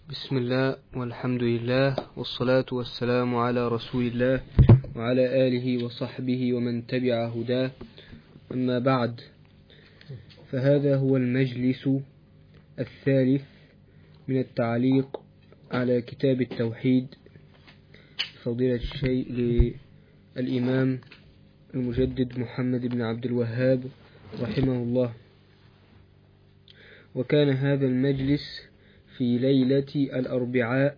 بسم الله والحمد لله والصلاة والسلام على رسول الله وعلى آله وصحبه ومن تبع هداه. أما بعد، فهذا هو المجلس الثالث من التعليق على كتاب التوحيد فضيلة الشيخ للإمام المجدد محمد بن عبد الوهاب رحمه الله. وكان هذا المجلس في ليلة الأربعاء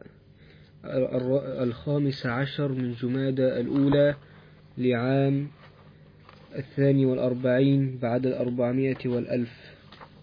15 من جمادى الأولى لعام 42 بعد 400 والألف.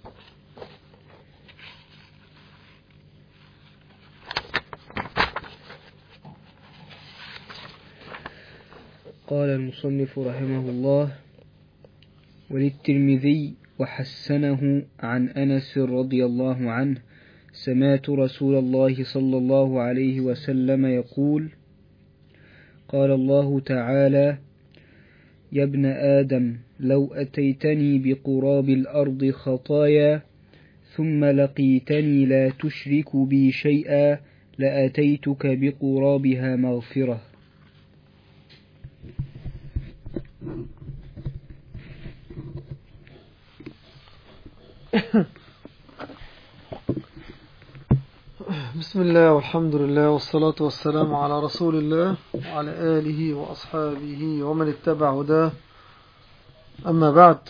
قال المصنف رحمه الله: وللترمذي وحسنه عن أنس رضي الله عنه: سمعت رسول الله صلى الله عليه وسلم يقول: قال الله تعالى: يا ابن آدم لو أتيتني بقراب الأرض خطايا ثم لقيتني لا تشرك بي شيئا لأتيتك بقرابها مغفرة. بسم الله والحمد لله والصلاة والسلام على رسول الله وعلى آله وأصحابه ومن اتبع هداه. أما بعد،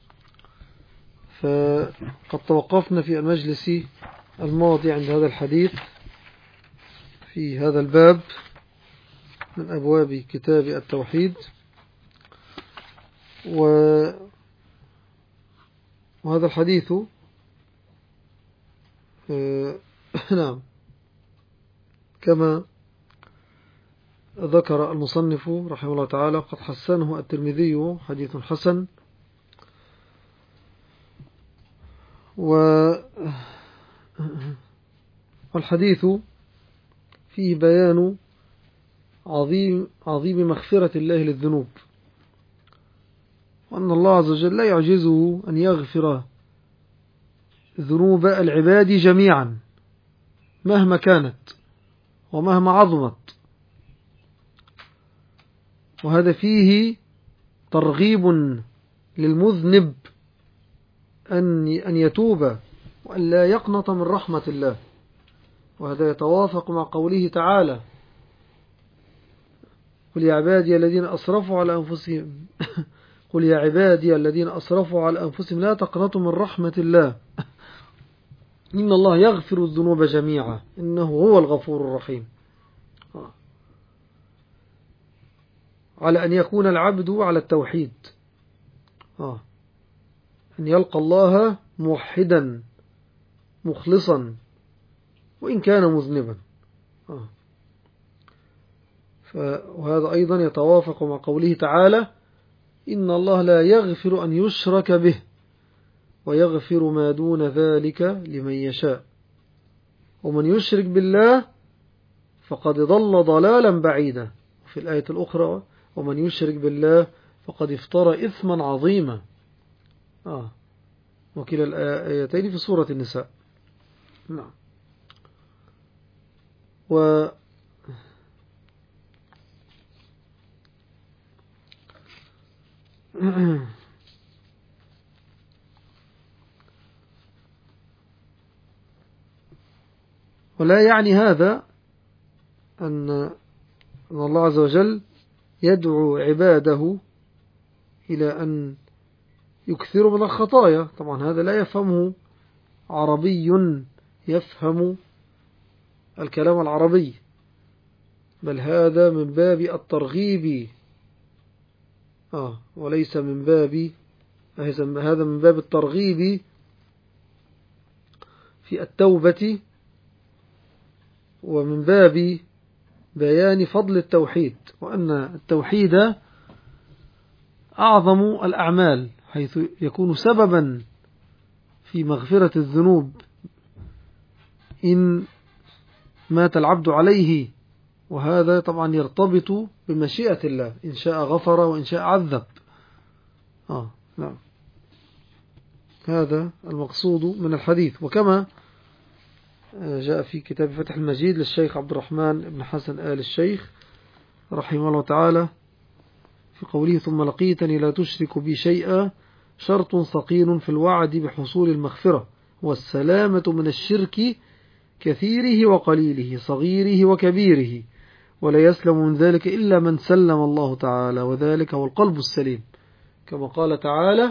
فقد توقفنا في المجلس الماضي عند هذا الحديث في هذا الباب من أبواب كتاب التوحيد، وهذا الحديث نعم كما ذكر المصنف رحمه الله تعالى قد حسنه الترمذي، حديث حسن. والحديث فيه بيان عظيم مغفرة الله للذنوب، وأن الله عز وجل لا يعجزه أن يغفر ذنوب العباد جميعا مهما كانت ومهما عظمت. وهذا فيه ترغيب للمذنب أن يتوب وأن لا يقنط من رحمة الله، وهذا يتوافق مع قوله تعالى: قل يا عبادي الذين أسرفوا على أنفسهم قل يا عبادي الذين أسرفوا على أنفسهم لا تقنطوا من رحمة الله إن الله يغفر الذنوب جميعا إنه هو الغفور الرحيم. على أن يكون العبد على التوحيد، أن يلقى الله موحدا مخلصا وإن كان مذنبا. وهذا أيضا يتوافق مع قوله تعالى: إن الله لا يغفر أن يشرك به ويغفر ما دون ذلك لمن يشاء ومن يشرك بالله فقد ضل ضلالا بعيدا. في الآية الأخرى: ومن يشرك بالله فقد افترى إثما عظيما. وكلا الآيتين في سورة النساء. نعم. ولا يعني هذا أن الله عز وجل يدعو عباده إلى أن يكثروا من الخطايا. طبعا هذا لا يفهمه عربي يفهم الكلام العربي، بل هذا من باب الترغيب وليس من باب هذا من باب الترغيب في التوبة، ومن باب بيان فضل التوحيد، وأن التوحيد أعظم الأعمال حيث يكون سببا في مغفرة الذنوب إن مات العبد عليه. وهذا طبعا يرتبط بمشيئة الله، إن شاء غفر وإن شاء عذب. نعم، هذا المقصود من الحديث. وكما جاء في كتاب فتح المجيد للشيخ عبد الرحمن بن حسن آل الشيخ رحمه الله تعالى في قوله ثم لقيتني لا تشرك بي شيئا شرط ثقيل في الوعد بحصول المغفرة والسلامة من الشرك كثيره وقليله صغيره وكبيره ولا يسلم من ذلك إلا من سلم الله تعالى وذلك هو القلب السليم كما قال تعالى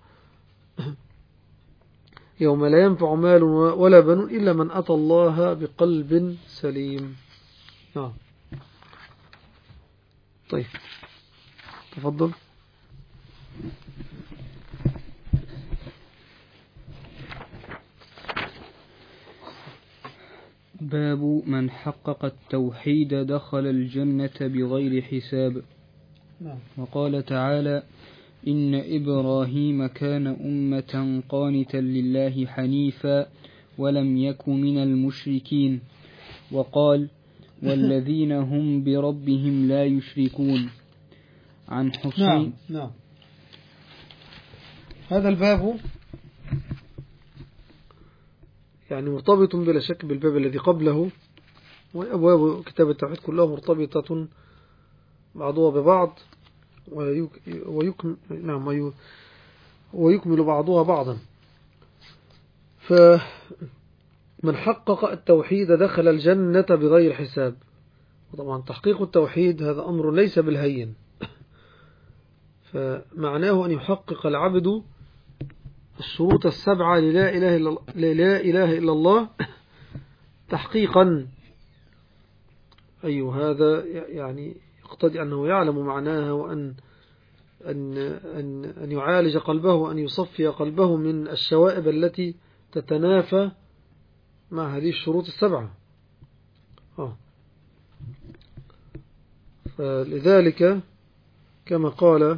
يوم لا ينفع مال ولا بنون إلا من أتى الله بقلب سليم. طيب تفضل. باب من حقق التوحيد دخل الجنة بغير حساب. وقال تعالى إن إبراهيم كان أمة قانتا لله حنيفا ولم يك من المشركين. وقال والذين هم بربهم لا يشركون. عن حسين. نعم. هذا الباب يعني مرتبط بلا شك بالباب الذي قبله، وأبواب كتاب التوحيد كلها مرتبطة بعضها ببعض ويكمل بعضها بعضا. فمن حقق التوحيد دخل الجنة بغير حساب. وطبعا تحقيق التوحيد هذا أمر ليس بالهين، فمعناه أن يحقق العبد الشروط السبعة للا إله إلا الله تحقيقا. هذا يعني يقتضي أنه يعلم معناها، وأن أن يعالج قلبه وأن يصفي قلبه من الشوائب التي تتنافى مع هذه الشروط السبعة. فلذلك كما قال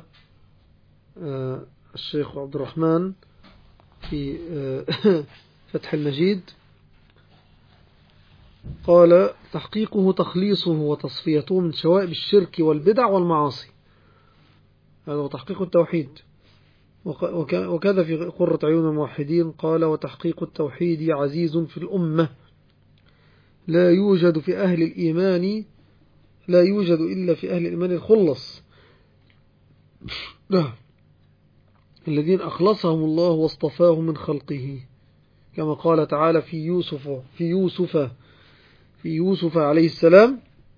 الشيخ عبد الرحمن في فتح المجيد قال تحقيقه تخليصه وتصفيته من شوائب الشرك والبدع والمعاصي. هذا هو تحقيق التوحيد. وكذا في قرة عيون الموحدين قال وتحقيق التوحيد عزيز في الأمة لا يوجد إلا في أهل الإيمان الخلص الذين أخلصهم الله واصطفاهم من خلقه، كما قال تعالى في يوسف عليه السلام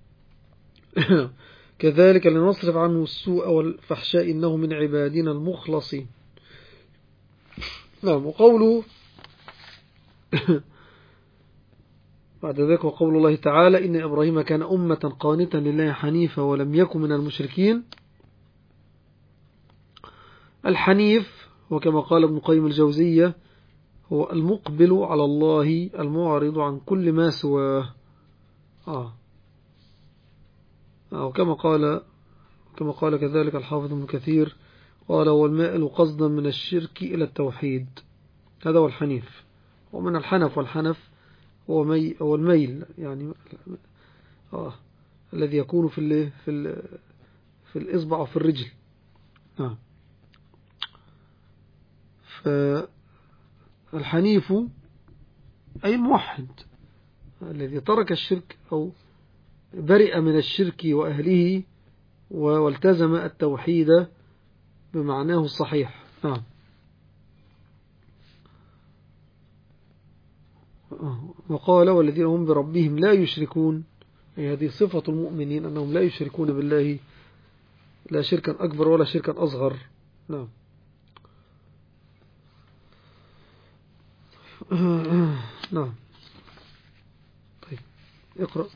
كذلك لنصرف عنه السوء والفحشاء إنه من عبادنا المخلصين. نعم. وقوله بعد ذلك وقول الله تعالى إن إبراهيم كان أمة قانتا لله حنيفا ولم يكن من المشركين. الحنيف وكما قال ابن قيم الجوزية هو المقبل على الله المعرض عن كل ما سواه. وكما قال كذلك الحافظ ابن كثير قال هو المائل قصدا من الشرك إلى التوحيد. هذا هو الحنيف. ومن الحنف، والحنف هو الميل يعني الذي يكون في الإصبع أو في الرجل. فالحنيف أي الموحد الذي ترك الشرك أو برئ من الشرك وأهله والتزم التوحيد بمعناه الصحيح. وقال والذين هم بربهم لا يشركون، أي هذه صفة المؤمنين أنهم لا يشركون بالله لا شركا أكبر ولا شركا أصغر. نعم. طيب اقرأ.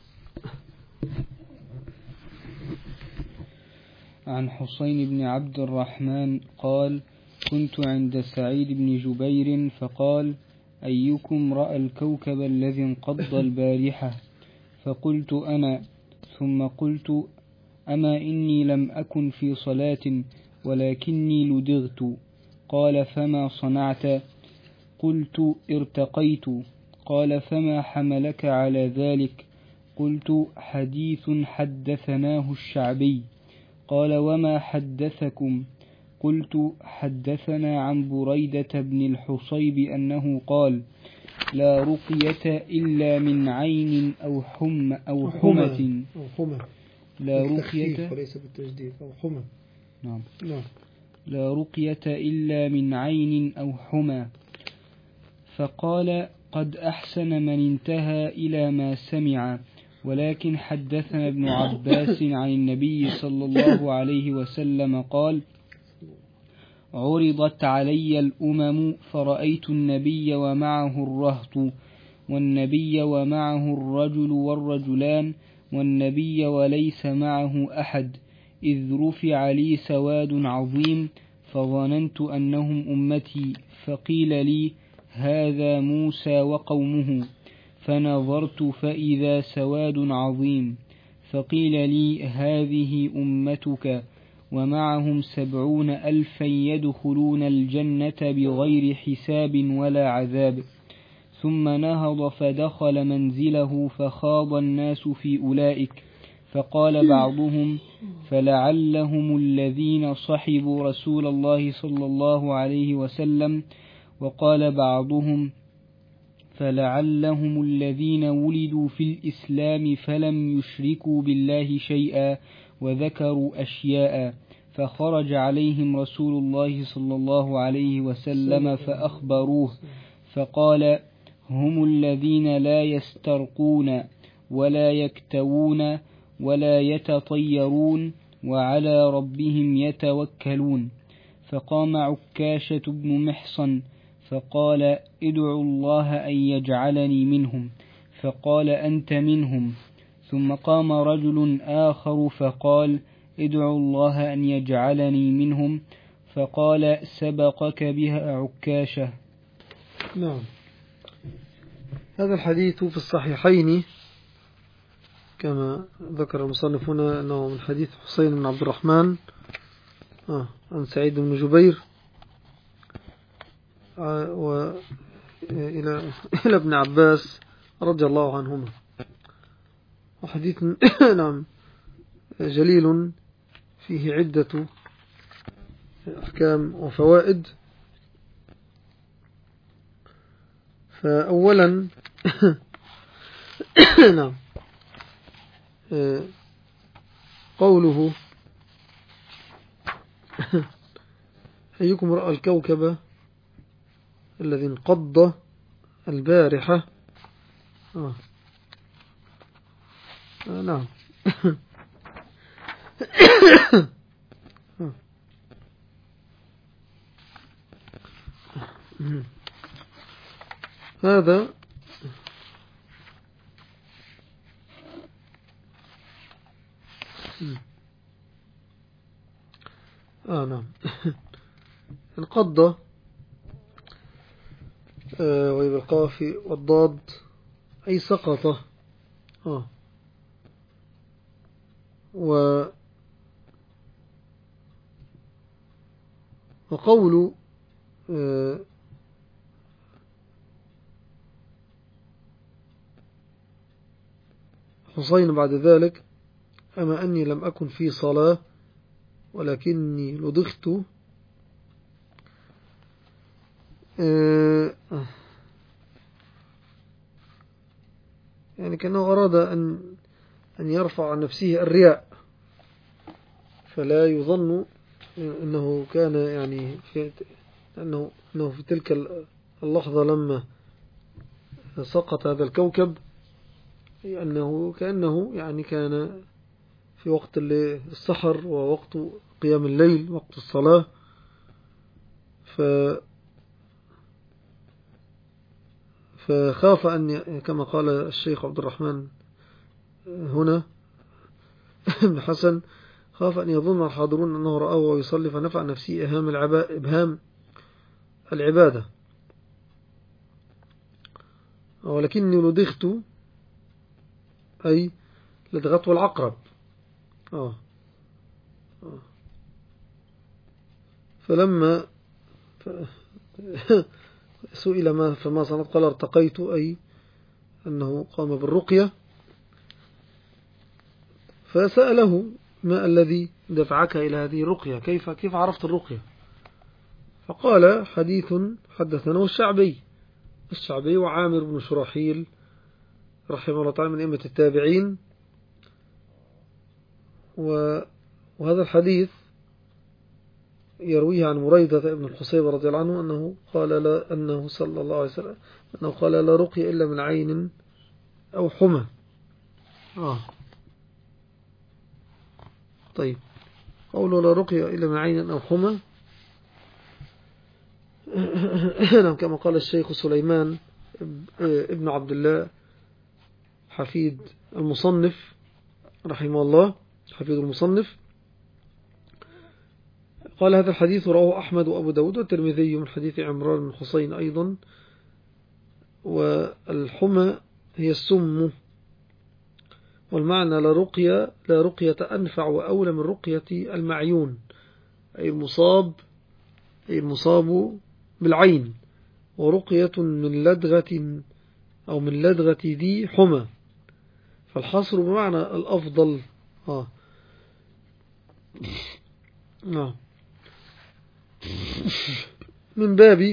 عن حسين بن عبد الرحمن قال كنت عند سعيد بن جبير فقال أيكم رأى الكوكب الذي انقض البارحة؟ فقلت أنا، ثم قلت أما إني لم أكن في صلاة ولكني لدغت. قال فما صنعت؟ قلت ارتقيت. قال فما حملك على ذلك؟ قلت حديث حدثناه الشعبي. قال وما حدثكم؟ قلت حدثنا عن بريدة بن الحصيب أنه قال لا رقية إلا من عين أو حمة لا رقية وليس بالتجديد أو حمى. نعم. نعم. لا رقية إلا من عين أو حمى. فقال قد أحسن من انتهى إلى ما سمع، ولكن حدثنا ابن عباس عن النبي صلى الله عليه وسلم قال عرضت علي الأمم فرأيت النبي ومعه الرهط، والنبي ومعه الرجل والرجلان، والنبي وليس معه أحد، إذ رفع لي سواد عظيم فظننت أنهم أمتي، فقيل لي هذا موسى وقومه، فنظرت فإذا سواد عظيم، فقيل لي هذه أمتك ومعهم 70,000 يدخلون الجنة بغير حساب ولا عذاب. ثم نهض فدخل منزله فخاض الناس في أولئك، فقال بعضهم فلعلهم الذين صحبوا رسول الله صلى الله عليه وسلم، وقال بعضهم فلعلهم الذين ولدوا في الإسلام فلم يشركوا بالله شيئا، وذكروا أشياء، فخرج عليهم رسول الله صلى الله عليه وسلم فأخبروه، فقال هم الذين لا يسترقون ولا يكتوون ولا يتطيرون وعلى ربهم يتوكلون. فقام عكاشة بن محصن فقال ادعوا الله أن يجعلني منهم، فقال أنت منهم. ثم قام رجل آخر فقال ادعوا الله أن يجعلني منهم، فقال سبقك بها عكاشة. نعم. هذا الحديث في الصحيحين كما ذكر المصنفون أنه من حديث حسين بن عبد الرحمن عن سعيد بن جبير إلى ابن عباس رضي الله عنهما، وحديث نعم جليل فيه عدة أحكام وفوائد. فأولا نعم قوله أيكم رأى الكوكب الذي انقض البارحة. نعم هذا نعم انقض وبالقاف والضاد أي سقط. وقول حسين بعد ذلك أما أني لم أكن في صلاة ولكني لدغت، يعني كأنه أراد أن يرفع عن نفسه الرياء، فلا يظن أنه كان يعني أنه في تلك اللحظة لما سقط هذا الكوكب كأنه يعني كان في وقت السحر ووقت قيام الليل وقت الصلاة. فخاف أن كما قال الشيخ عبد الرحمن هنا ابن حسن خاف أن يظن الحاضرون أنه رآه ويصلي فنفع نفسه إبهام العبادة، ولكني لدغت أي لدغته العقرب. فلما سئل فما صنعت قال ارتقيت، أي أنه قام بالرقية. فسأله ما الذي دفعك إلى هذه الرقية، كيف عرفت الرقية؟ فقال حديث حدثنا الشعبي وعامر بن شراحيل رحمه الله تعالى من أئمة التابعين. وهذا الحديث يرويه عن بريدة ابن الحصيب رضي الله عنه أنه قال أنه صلى الله عليه وسلم أنه قال لا رقي إلا من عين أو حمى. طيب، قوله لا رقي إلا من عين أو حمى كما قال الشيخ سليمان ابن عبد الله حفيد المصنف رحمه الله، حفيد المصنف، قال هذا الحديث رواه أحمد وأبو داود والترمذي من حديث عمران بن حسين أيضا. والحمى هي السم، والمعنى لا رقية أنفع وأولى من رقية المعيون، أي المصاب بالعين، ورقية من لدغة أو من لدغة ذي حمى، فالحصر بمعنى الأفضل. من باب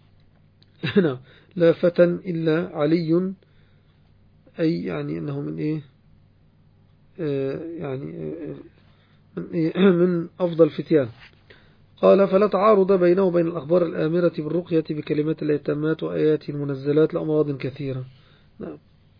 لا فتى إلا علي، أي يعني أنه من إيه يعني من أفضل فتيان. قال فلا تعارض بينه وبين الأخبار الآمرة بالرقية بكلمات الله التامات وآيات المنزلات لأمراض كثيرة. نعم.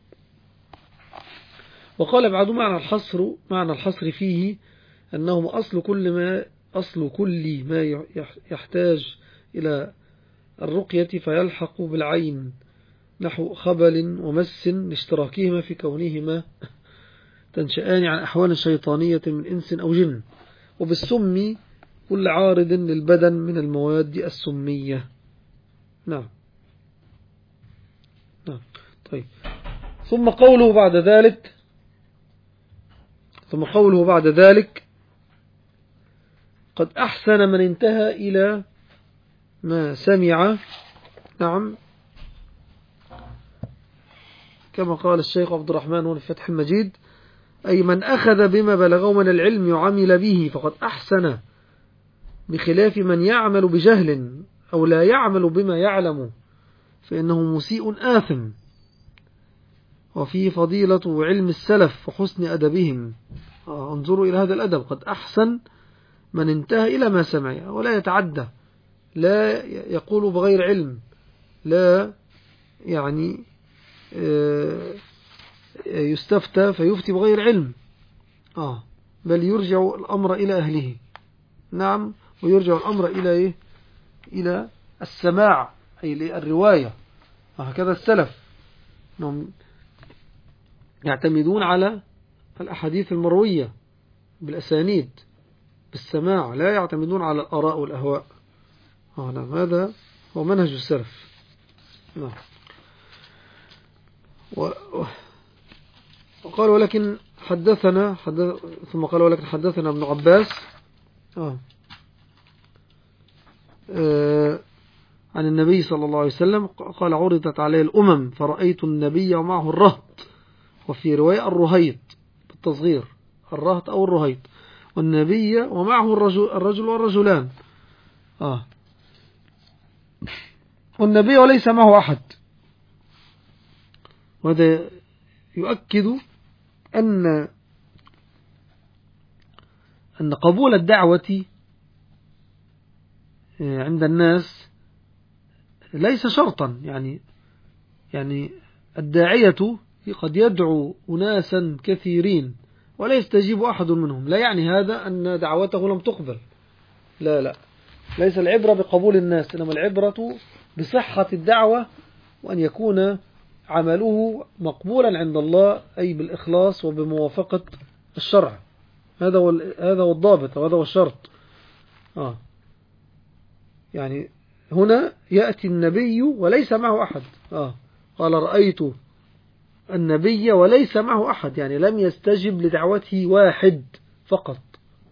وقال بعد معنى الحصر فيه أنه أصل كل ما يحتاج إلى الرقية فيلحق بالعين، نحو خبل ومس لاشتراكهما في كونهما تنشآن عن أحوال شيطانية من إنس أو جن، وبالسم كل عارض للبدن من المواد السمية. نعم. طيب، ثم قوله بعد ذلك قد أحسن من انتهى إلى ما سمع. نعم، كما قال الشيخ عبد الرحمن في فتح المجيد، أي من أخذ بما بلغه من العلم وعمل به فقد أحسن، بخلاف من يعمل بجهل أو لا يعمل بما يعلم فإنه مسيء آثم. وفيه فضيلة علم السلف وحسن أدبهم. انظروا إلى هذا الأدب، قد أحسن من انتهى إلى ما سمع ولا يتعدى، لا يقول بغير علم، لا يعني يستفتى فيفتي بغير علم، بل يرجع الأمر إلى أهله. نعم، ويرجع الأمر إلى إيه؟ إلى السماع، أي الرواية. وهكذا السلف يعتمدون على الأحاديث المروية بالأسانيد بالسماع، لا يعتمدون على الآراء والأهواء. نعم، هذا هو منهج السلف. نعم. وقال ولكن ثم قال ولكن حدثنا ابن عباس عن النبي صلى الله عليه وسلم قال عرضت عليه الأمم فرأيت النبي ومعه الرهط، وفي رواية الرهيط بالتصغير، الرهط أو الرهيط، والنبي ومعه الرجل والرجلان، والنبي وليس معه أحد. وهذا يؤكد أن قبول الدعوة عند الناس ليس شرطا، يعني الداعية قد يدعو أناسا كثيرين ولا يستجيب أحد منهم، لا يعني هذا أن دعوته لم تقبل، لا، ليس العبرة بقبول الناس، إنما العبرة بصحة الدعوة وأن يكون عمله مقبولا عند الله، أي بالإخلاص وبموافقة الشرع. هذا هو الضابط وهذا هو الشرط. يعني هنا يأتي النبي وليس معه أحد. قال رأيت النبي وليس معه أحد، يعني لم يستجب لدعوته واحد فقط.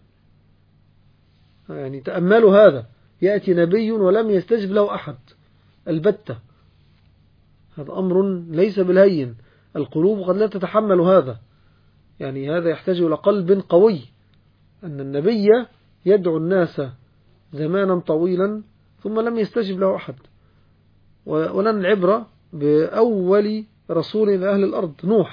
يعني تأملوا هذا، يأتي نبي ولم يستجب له أحد البتة. هذا أمر ليس بالهين، القلوب قد لا تتحمل هذا، يعني هذا يحتاج إلى قلب قوي، أن النبي يدعو الناس زمانا طويلا ثم لم يستجب له أحد. ولن العبرة بأول رسول إلى أهل الأرض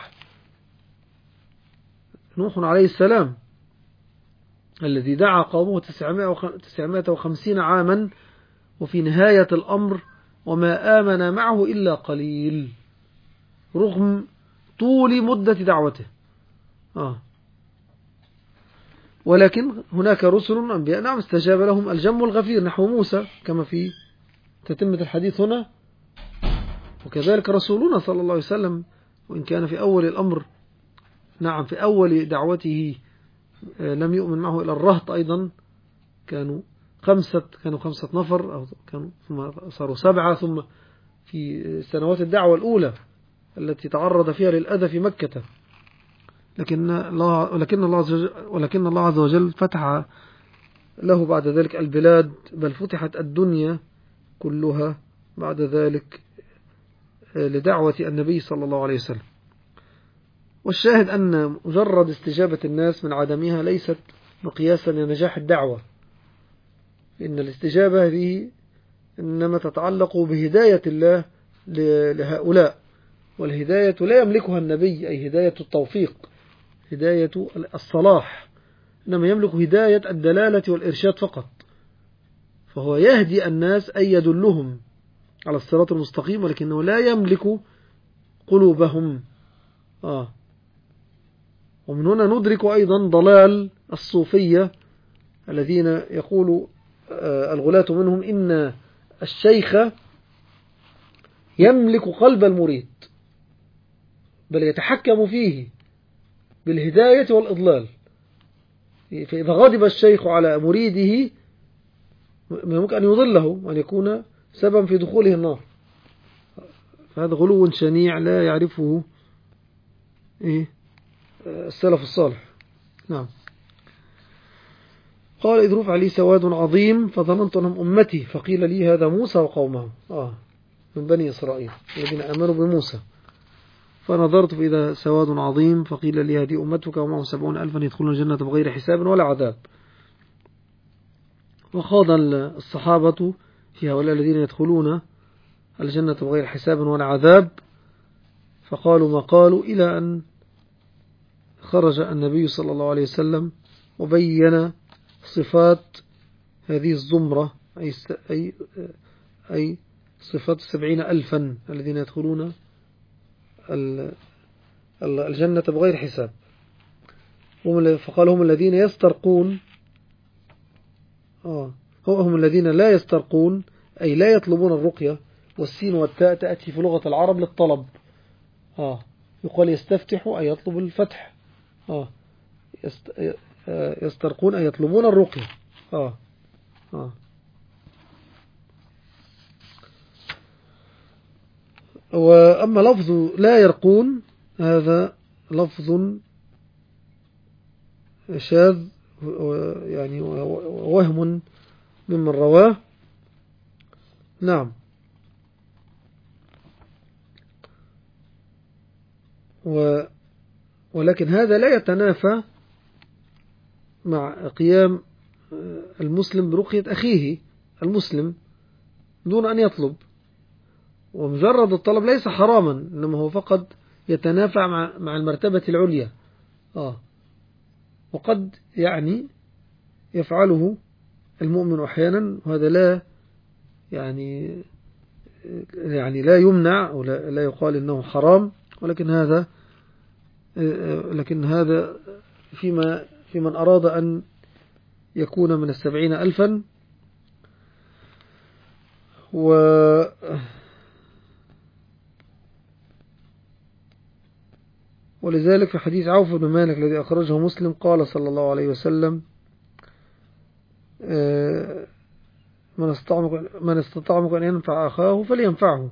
نوح عليه السلام، الذي دعا قومه 950 عاما، وفي نهاية الأمر وما آمن معه إلا قليل رغم طول مدة دعوته. ولكن هناك رسل أنبياء نعم استجاب لهم الجم الغفير نحو موسى كما في تتمة الحديث هنا. وكذلك رسولنا صلى الله عليه وسلم، وإن كان في أول الأمر نعم في أول دعوته لم يؤمن معه إلى الرهط، أيضا كانوا خمسة نفر، أو كانوا ثم صاروا 7، ثم في سنوات الدعوة الأولى التي تعرض فيها للأذى في مكة. ولكن الله عز وجل فتح له بعد ذلك البلاد، بل فتحت الدنيا كلها بعد ذلك لدعوة النبي صلى الله عليه وسلم. والشاهد أن مجرد استجابة الناس من عدمها ليست مقياسا لنجاح الدعوة، إن الاستجابة هذه إنما تتعلق بهداية الله لهؤلاء، والهداية لا يملكها النبي، أي هداية التوفيق، هداية الصلاح، إنما يملك هداية الدلالة والإرشاد فقط. فهو يهدي الناس أي يدلهم على الصراط المستقيم، ولكنه لا يملك قلوبهم. ومن هنا ندرك أيضا ضلال الصوفية الذين يقول الغلاة منهم إن الشيخ يملك قلب المريد، بل يتحكم فيه بالهداية والإضلال. فإذا غضب الشيخ على مريده ممكن أن يضله وأن يكون سببا في دخوله النار. فهذا غلو شنيع لا يعرفه السلف الصالح. نعم. قال إذ رفع لي سواد عظيم فظننت أنهم أمتي، فقيل لي هذا موسى وقومه من بني إسرائيل الذين آمنوا بموسى، فنظرت فإذا سواد عظيم فقيل لي هذه أمتك ومعهم 70,000 يدخلون الجنة بغير حساب ولا عذاب. وخاض الصحابة في هؤلاء الذين يدخلون الجنة بغير حساب ولا عذاب، فقالوا ما قالوا، إلى أن خرج النبي صلى الله عليه وسلم وبين صفات هذه الزمرة، أي صفات 70,000 الذين يدخلون الجنة بغير حساب. فقال هم الذين يسترقون، هم الذين لا يسترقون، أي لا يطلبون الرقية، والسين والتاء تأتي في لغة العرب للطلب. يقال يستفتح أي يطلب الفتح. يسترقون أي يطلبون الرقية. وأما لفظ لا يرقون هذا لفظ شاذ، يعني وهم ممن رواه. نعم. ولكن هذا لا يتنافى مع قيام المسلم برقية أخيه المسلم دون أن يطلب. ومجرد الطلب ليس حراما، إنما هو فقط يتنافع مع المرتبة العليا. وقد يعني يفعله المؤمن أحيانا، وهذا لا يعني لا يمنع أو لا يقال إنه حرام، ولكن هذا في من أراد أن يكون من 70,000. ولذلك في حديث عوف بن مالك الذي أخرجه مسلم قال صلى الله عليه وسلم من استطاع منكم أن ينفع أخاه فلينفعه.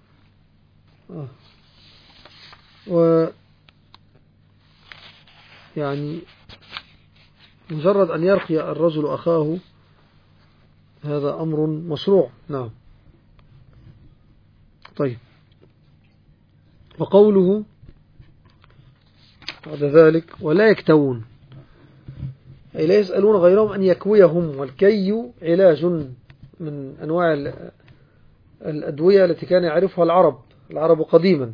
يعني مجرد أن يرقي الرجل أخاه هذا أمر مشروع. نعم. طيب. وقوله بعد ذلك ولا يكتوون، أي لا يسألون غيرهم أن يكويهم، والكي علاج من أنواع الأدوية التي كان يعرفها العرب قديما.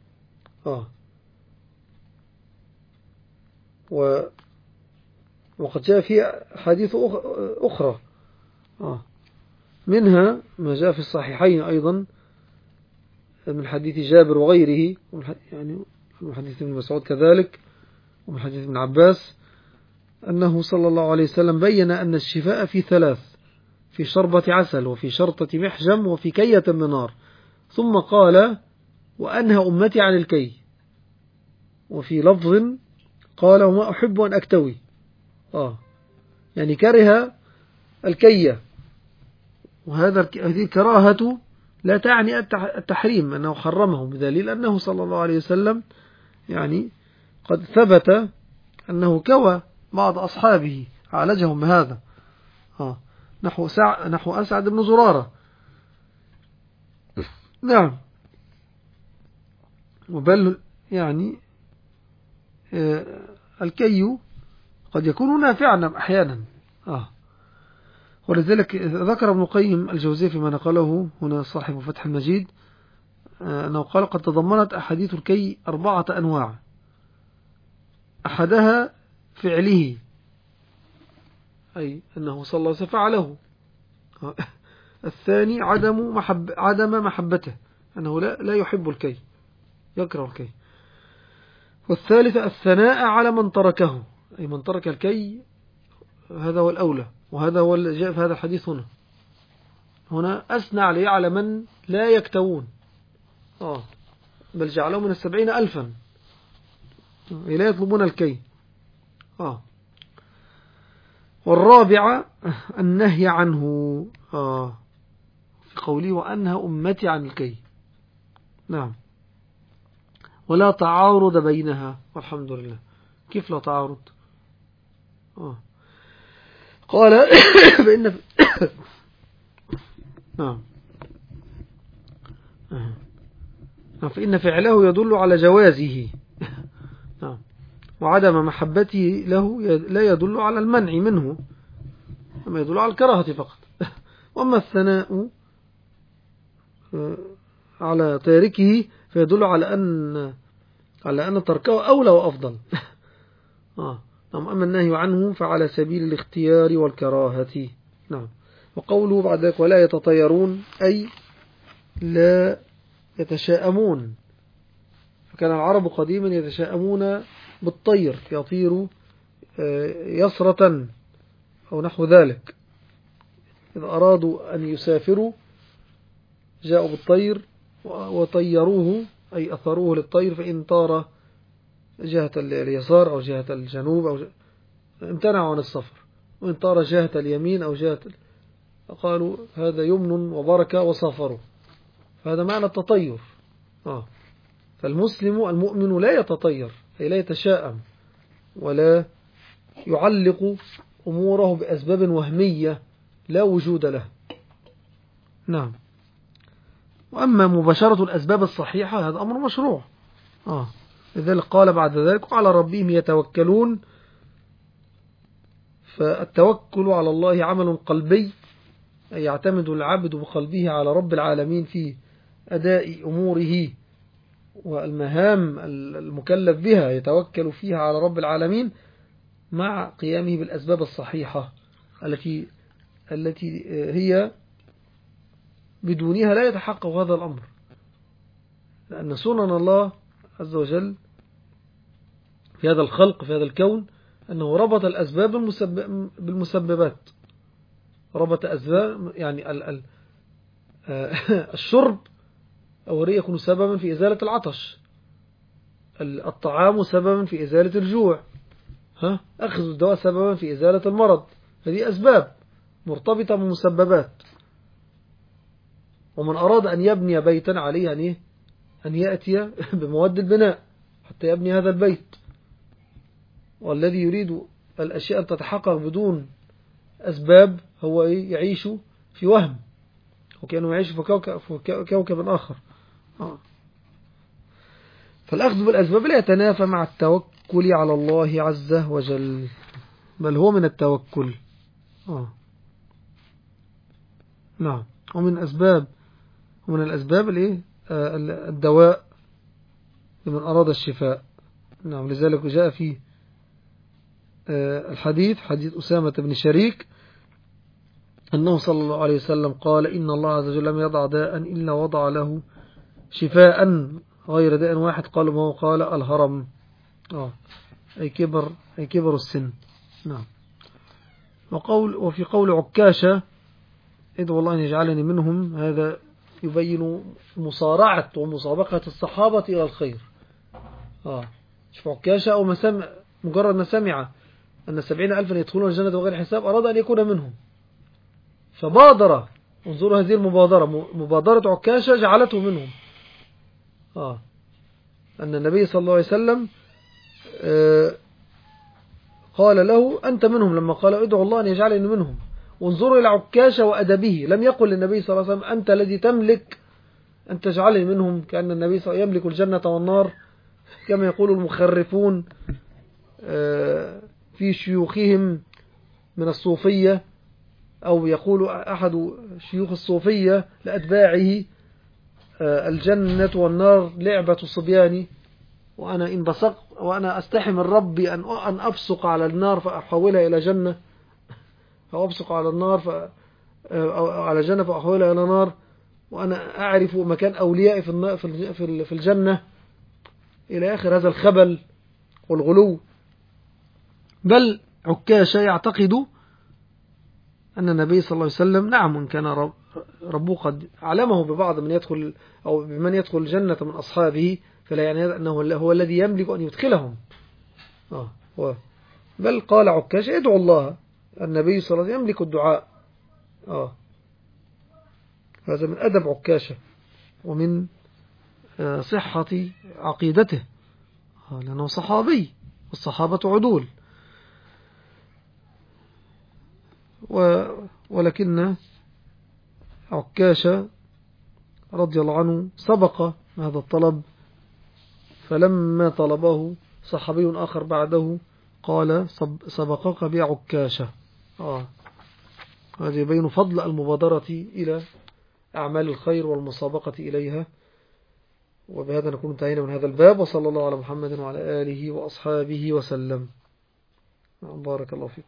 وقد جاء فيه حديث أخرى منها ما جاء في الصحيحين أيضا من حديث جابر وغيره، يعني من حديث ابن مسعود كذلك، ومن حديث ابن عباس، أنه صلى الله عليه وسلم بين أن الشفاء في 3: في شربة عسل، وفي شرطة محجم، وفي كية من نار. ثم قال: وأنهى أمتي عن الكي. وفي لفظ قال: وما أحب أن أكتوي. يعني كره الكية، هذه الكراهة لا تعني التحريم أنه حرمه، بدليل أنه صلى الله عليه وسلم يعني قد ثبت أنه كوى بعض أصحابه، عالجهم بهذا، نحو أسعد بن زرارة. نعم. وبل يعني الكي قد يكون نافعا أحيانا. ولذلك ذكر ابن القيم الجوزية فيما نقله هنا صاحب فتح المجيد أنه قال: قد تضمنت أحاديث الكي 4 أنواع. أحدها فعله، أي أنه صلى الله عليه وسلم فعله. الثاني عدم محبته، أنه لا يحب الكي، يكره الكي. والثالثة الثناء على من تركه، أي من ترك الكي هذا هو الأولى، وهذا هو اللي جاء في هذا الحديث هنا أثنى عليه على من لا يكتوون، بل جعلهم من 70,000 لا يطلبون الكي. والرابعة النهي عنه، في قوله: وأنهى أمتي عن الكي. نعم. ولا تعارض بينها، والحمد لله. كيف لا تعارض؟ قال: بإن نعم، فإن فعله يدل على جوازه، وعدم محبته له لا يدل على المنع منه، أما يدل على الكراهة فقط. وأما الثناء على تاركه فيدل على أن تركه أولى وأفضل. أما النهي عنه فعلى سبيل الاختيار والكراهة. نعم. وقوله بعد ذلك: ولا يتطيرون، أي لا يتشاءمون. فكان العرب قديما يتشاءمون بالطير، يطير يسرة أو نحو ذلك. إذا أرادوا أن يسافروا جاءوا بالطير وطيروه، أي أثروه للطير، فإن طار جهة اليسار أو جهة الجنوب أو امتنعوا عن السفر، وإن طار جهة اليمين أو جهة قالوا هذا يمن وبركة وسافروا. فهذا معنى التطير. فالمسلم المؤمن لا يتطير، أي لا يتشاءم، ولا يعلق أموره بأسباب وهمية لا وجود له. نعم. وأما مباشرة الأسباب الصحيحة هذا أمر مشروع. لذلك قال بعد ذلك: وعلى ربهم يتوكلون. فالتوكل على الله عمل قلبي، أي يعتمد العبد بقلبه على رب العالمين في أداء أموره والمهام المكلف بها، يتوكل فيها على رب العالمين مع قيامه بالأسباب الصحيحة التي هي بدونها لا يتحقق هذا الأمر، لأن سنن الله عز وجل في هذا الخلق، في هذا الكون، أنه ربط الأسباب بالمسببات. ربط أسباب، يعني الشرب أولي يكون سببا في إزالة العطش، الطعام سببا في إزالة الجوع، أخذ الدواء سببا في إزالة المرض. هذه أسباب مرتبطة بمسببات. ومن أراد أن يبني بيتا عليه أن يأتي بمواد البناء حتى يبني هذا البيت. والذي يريد الأشياء أن تتحقق بدون أسباب هو يعيش في وهم، وكأنه يعيش في كوكب آخر. فالأخذ بالأسباب لا يتنافى مع التوكل على الله عز وجل، بل هو من التوكل. نعم. ومن الأسباب الدواء لمن أراد الشفاء. نعم. لذلك جاء في حديث أسامة بن شريك أنه صلى الله عليه وسلم قال إن الله عز وجل لم يضع داء إلا وضع له شفاء غير داء واحد. قال ما هو؟ قال الهرم. أي كبر السن. نعم. وفي قول عكاشة ادعو الله أن يجعلني منهم، هذا يبين مصارعة ومسابقة الصحابة إلى الخير. شوف عكاشة أو مجرد ما سمع أن 70,000 يدخلون الجنة بغير حساب أراد أن يكون منهم، فبادر. انظروا هذه المبادرة، مبادرة عكاشة جعلته منهم. أن النبي صلى الله عليه وسلم قال له أنت منهم، لما قال ادعو الله أن يجعلني منهم. وانظروا إلى عكاشة وأدبه، لم يقل للنبي صلى الله عليه وسلم أنت الذي تملك أن تجعلني منهم، كأن النبي صلى الله عليه وسلم يملك الجنة والنار كما يقول المخرفون في شيوخهم من الصوفية، أو يقول أحد شيوخ الصوفية لأتباعه الجنة والنار لعبة صبياني، وأنا أستحي من ربي أن أبصق على النار فأحولها إلى جنة، أو أبصق على النار أو على جنة فأحولها إلى نار، وأنا أعرف مكان أوليائي في الجنة، إلى آخر هذا الخبل والغلو. بل عكاشة يعتقد أن النبي صلى الله عليه وسلم نعم إن كان ربه قد علمه ببعض من يدخل أو بمن يدخل الجنة من أصحابه، فلا يعني هذا أنه هو الذي يملك أن يدخلهم. بل قال عكاشة ادعو الله، النبي صلى الله عليه وسلم يملك الدعاء. هذا من أدب عكاشة ومن صحة عقيدته، لأنه صحابي والصحابة عدول. ولكن عكاشة رضي الله عنه سبق هذا الطلب، فلما طلبه صحابي آخر بعده قال سبقك بعكاشة. هذا يبين فضل المبادرة إلى أعمال الخير والمسابقة إليها. وبهذا نكون انتهينا من هذا الباب، وصلى الله على محمد وعلى آله وأصحابه وسلم. بارك الله فيكم.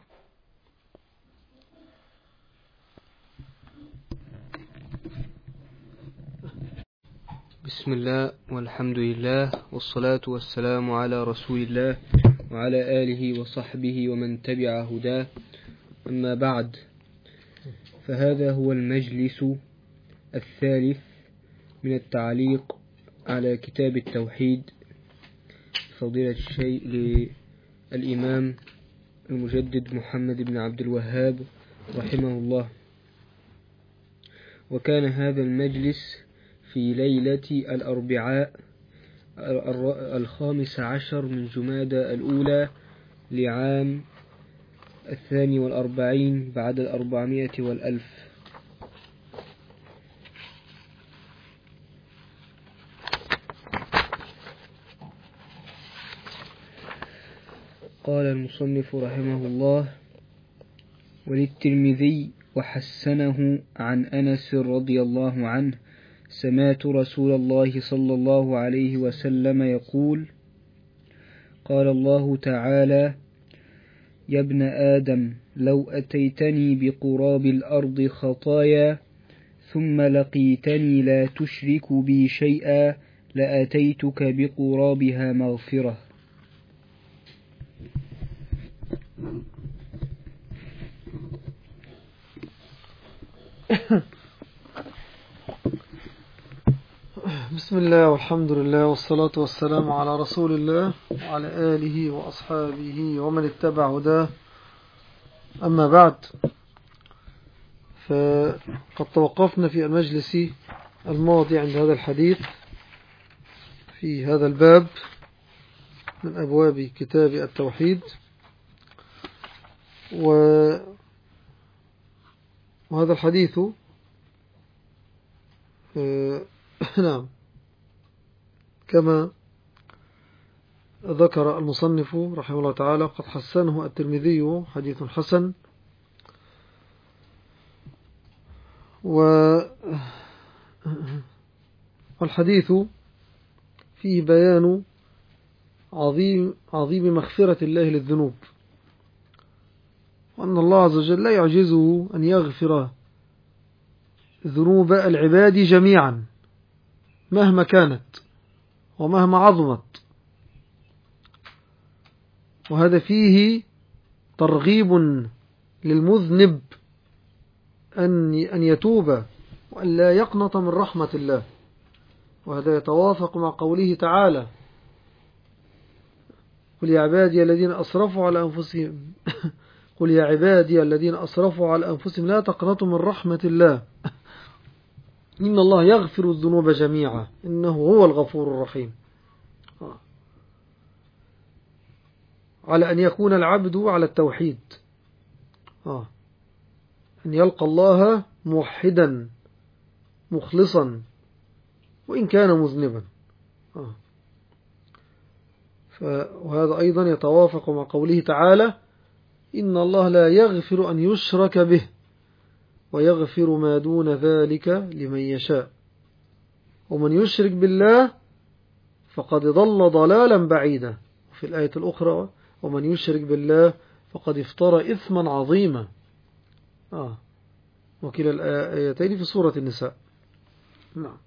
بسم الله والحمد لله والصلاة والسلام على رسول الله وعلى آله وصحبه ومن تبع هداه. أما بعد، فهذا هو المجلس الثالث من التعليق على كتاب التوحيد فضيلة الشيخ للإمام المجدد محمد بن عبد الوهاب رحمه الله. وكان هذا المجلس في ليلة الأربعاء 15 من جمادى الأولى لعام 42 بعد 400 والألف. قال المصنف رحمه الله: وللترمذي وحسنه عن أنس رضي الله عنه: سمعت رسول الله صلى الله عليه وسلم يقول: قال الله تعالى: يا ابن آدم لو أتيتني بقراب الأرض خطايا ثم لقيتني لا تشرك بي شيئا لأتيتك بقرابها مغفرة. بسم الله والحمد لله والصلاة والسلام على رسول الله وعلى آله وأصحابه ومن اتبع هداه. أما بعد، فقد توقفنا في المجلس الماضي عند هذا الحديث في هذا الباب من أبواب كتاب التوحيد. وهذا الحديث نعم كما ذكر المصنف رحمه الله تعالى قد حسنه الترمذي، حديث حسن. والحديث فيه بيان عظيم مغفرة الله للذنوب، وأن الله عز وجل لا يعجزه أن يغفر ذنوب العباد جميعا مهما كانت ومهما عظمت. وهذا فيه ترغيب للمذنب أن يتوب وأن لا يقنط من رحمة الله، وهذا يتوافق مع قوله تعالى: قل يا عبادي الذين أسرفوا على أنفسهم قل يا عبادي الذين أسرفوا على أنفسهم لا تقنطوا من رحمة الله إن الله يغفر الذنوب جميعا إنه هو الغفور الرحيم. على أن يكون العبد على التوحيد، أن يلقى الله موحدا مخلصا وإن كان مذنبا. وهذا أيضا يتوافق مع قوله تعالى: إن الله لا يغفر أن يشرك به ويغفر ما دون ذلك لمن يشاء ومن يشرك بالله فقد ضل ضلالا بعيدا. في الآية الأخرى: ومن يشرك بالله فقد افترى إثما عظيما. وكلا الآيتين في سورة النساء. نعم.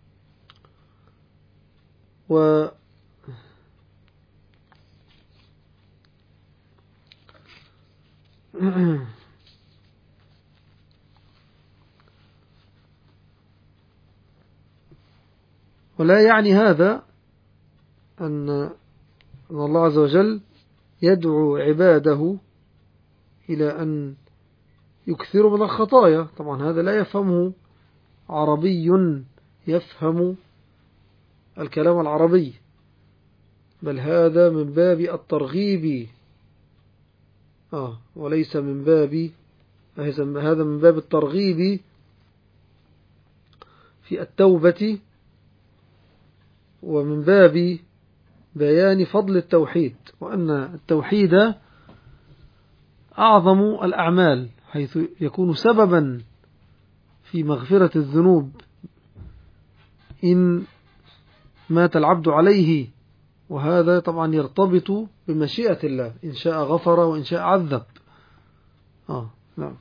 ولا يعني هذا أن الله عز وجل يدعو عباده إلى أن يكثروا من الخطايا. طبعا هذا لا يفهمه عربي يفهم الكلام العربي، بل هذا من باب الترغيب وليس من باب هذا من باب الترغيب في التوبة، ومن باب بيان فضل التوحيد، وأن التوحيد أعظم الأعمال حيث يكون سببا في مغفرة الذنوب إن مات العبد عليه. وهذا طبعا يرتبط بمشيئة الله، إن شاء غفر وإن شاء عذب. نعم.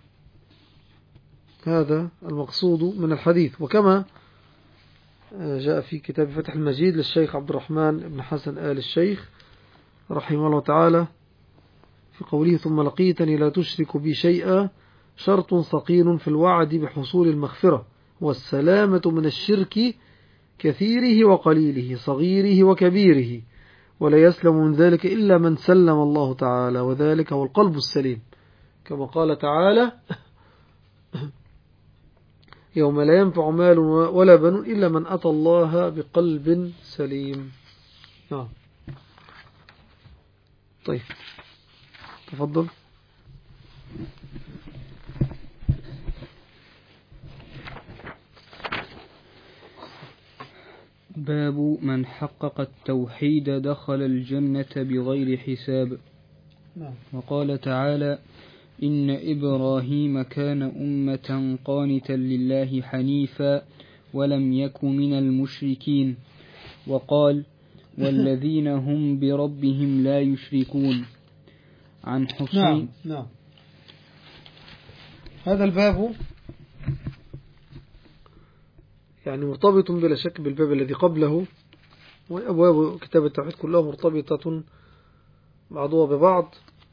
هذا المقصود من الحديث. وكما جاء في كتاب فتح المجيد للشيخ عبد الرحمن بن حسن آل الشيخ رحمه الله تعالى في قوله: ثم لقيتني لا تشرك بي شيئا شرط ثقيل في الوعد بحصول المغفرة والسلامة من الشرك كثيره وقليله صغيره وكبيره، ولا يسلم من ذلك إلا من سلم الله تعالى، وذلك هو القلب السليم، كما قال تعالى: يوم لا ينفع مال ولا بنون إلا من أتى الله بقلب سليم. طيب تفضل. باب من حقق التوحيد دخل الجنة بغير حساب. وقال تعالى: إن إبراهيم كان أمة قانتا لله حنيفا ولم يك من المشركين. وقال: والذين هم بربهم لا يشركون. عن حسين. نعم. هذا الباب يعني مرتبط بلا شك بالباب الذي قبله، وأبواب كتاب التوحيد كلها مرتبطة بعضها ببعض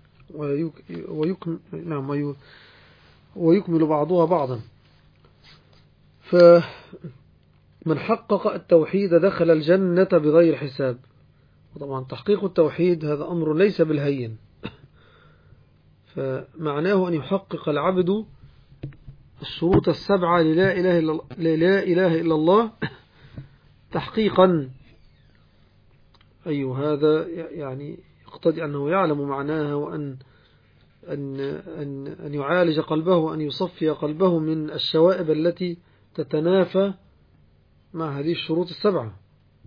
ويكمل بعضها بعضا. فمن حقق التوحيد دخل الجنة بغير حساب. وطبعا تحقيق التوحيد هذا أمر ليس بالهين، فمعناه أن يحقق العبد الشروط السبعة للا إله إلا الله تحقيقا. هذا يعني يقتضي أنه يعلم معناها، وأن أن يعالج قلبه وأن يصفي قلبه من الشوائب التي تتنافى مع هذه الشروط السبعة.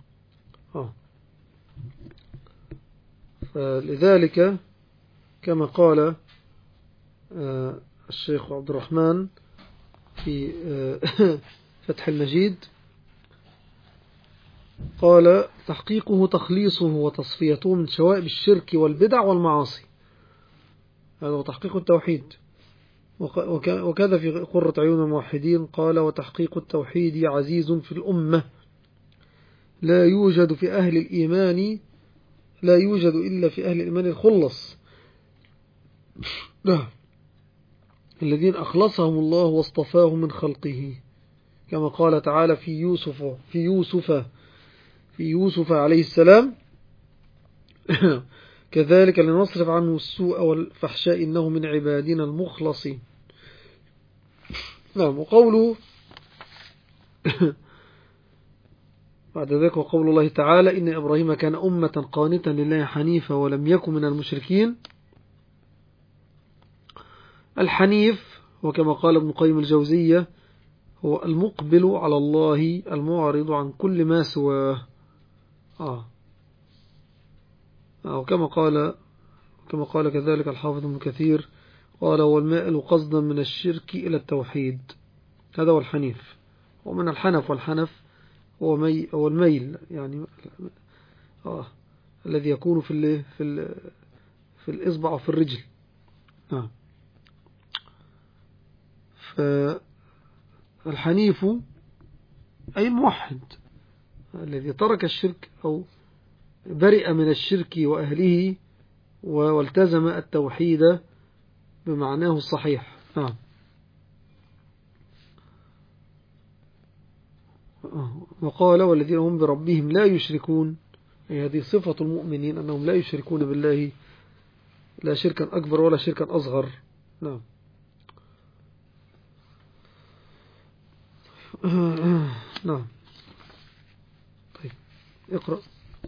فلذلك كما قال الشيخ عبد الرحمن في فتح المجيد قال تحقيقه تخليصه وتصفيته من شوائب الشرك والبدع والمعاصي. هذا هو تحقيق التوحيد. وكذا في قرة عيون الموحدين قال وتحقيق التوحيد عزيز في الأمة لا يوجد إلا في أهل الإيمان الخلص الذين أخلصهم الله واصطفاهم من خلقه، كما قال تعالى في يوسف عليه السلام كذلك لنصرف عنه السوء والفحشاء إنه من عبادنا المخلصين. نعم. وقوله بعد ذلك وقول الله تعالى إن إبراهيم كان أمة قانتا لله حنيفا ولم يكن من المشركين. الحنيف وكما قال ابن قيم الجوزية هو المقبل على الله المعرض عن كل ما سواه. وكما قال كذلك الحافظ ابن كثير قال هو المائل قصدا من الشرك إلى التوحيد، هذا هو الحنيف. ومن الحنف، والحنف هو الميل يعني الذي يكون في الإصبع أو في الرجل. فالحنيف أي الموحد الذي ترك الشرك أو برئ من الشرك وأهله والتزم التوحيد بمعناه الصحيح. وقال والذين هم بربهم لا يشركون، أي هذه صفة المؤمنين أنهم لا يشركون بالله لا شركا أكبر ولا شركا أصغر. نعم. نعم. طيب اقرأ.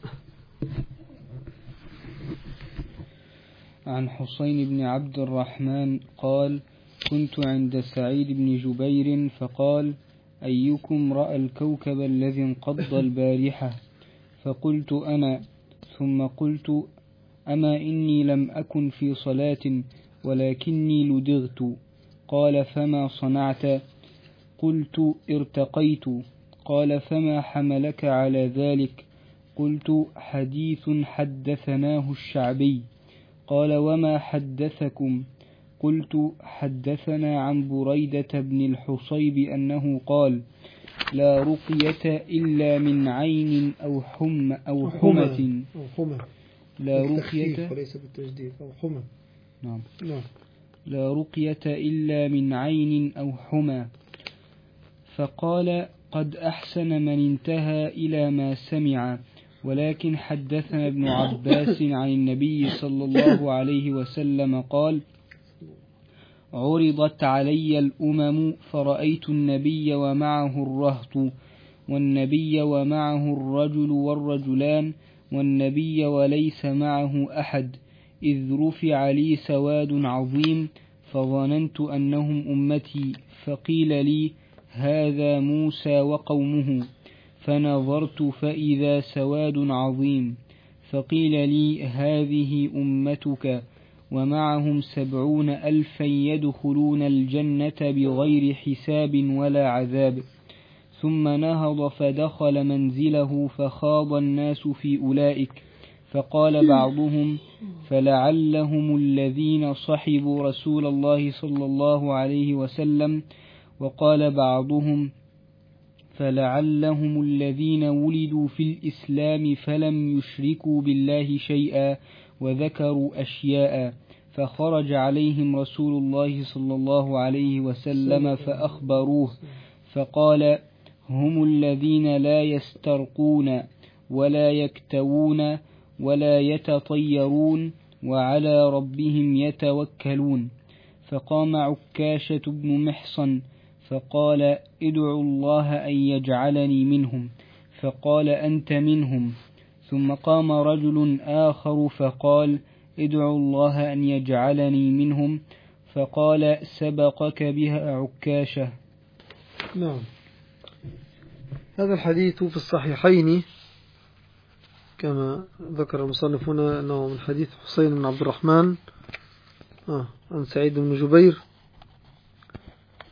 عن حسين بن عبد الرحمن قال كنت عند سعيد بن جبير فقال أيكم رأى الكوكب الذي انقض البارحة؟ فقلت أنا، ثم قلت أما إني لم أكن في صلاة ولكني لدغت. قال فما صنعت؟ قلت ارتقيت. قال فما حملك على ذلك؟ قلت حديث حدثناه الشعبي. قال وما حدثكم؟ قلت حدثنا عن بريدة بن الحصيب أنه قال لا رقية إلا من عين أو حمة. لا رقية وليس بالتجديد أو حمى. نعم. لا رقية إلا من عين أو حمى. فقال قد أحسن من انتهى إلى ما سمع، ولكن حدثنا ابن عباس عن النبي صلى الله عليه وسلم قال عرضت علي الأمم فرأيت النبي ومعه الرهط، والنبي ومعه الرجل والرجلان، والنبي وليس معه أحد، إذ رفع لي سواد عظيم فظننت أنهم أمتي، فقيل لي هذا موسى وقومه، فنظرت فإذا سواد عظيم، فقيل لي هذه أمتك ومعهم 70,000 يدخلون الجنة بغير حساب ولا عذاب. ثم نهض فدخل منزله فخاض الناس في أولئك، فقال بعضهم فلعلهم الذين صحبوا رسول الله صلى الله عليه وسلم، وقال بعضهم فلعلهم الذين ولدوا في الإسلام فلم يشركوا بالله شيئا وذكروا أشياء، فخرج عليهم رسول الله صلى الله عليه وسلم فأخبروه، فقال هم الذين لا يسترقون ولا يكتوون ولا يتطيرون وعلى ربهم يتوكلون. فقام عكاشة بن محصن فقال ادعوا الله أن يجعلني منهم، فقال أنت منهم. ثم قام رجل آخر فقال ادعوا الله أن يجعلني منهم، فقال سبقك بها عكاشة. نعم. هذا الحديث في الصحيحين كما ذكر المصنفون أنه من حديث حسين بن عبد الرحمن عن سعيد بن جبير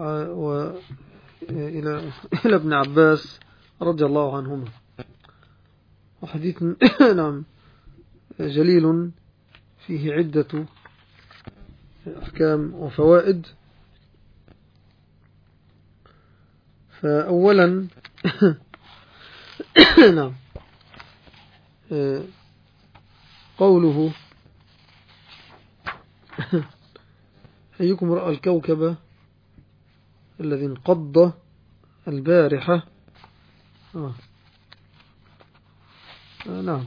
إلى ابن عباس رضي الله عنهما، وحديث نعم جليل فيه عدة أحكام وفوائد. فأولا نعم قوله أيكم رأى الكوكب الذي انقض البارحة. نعم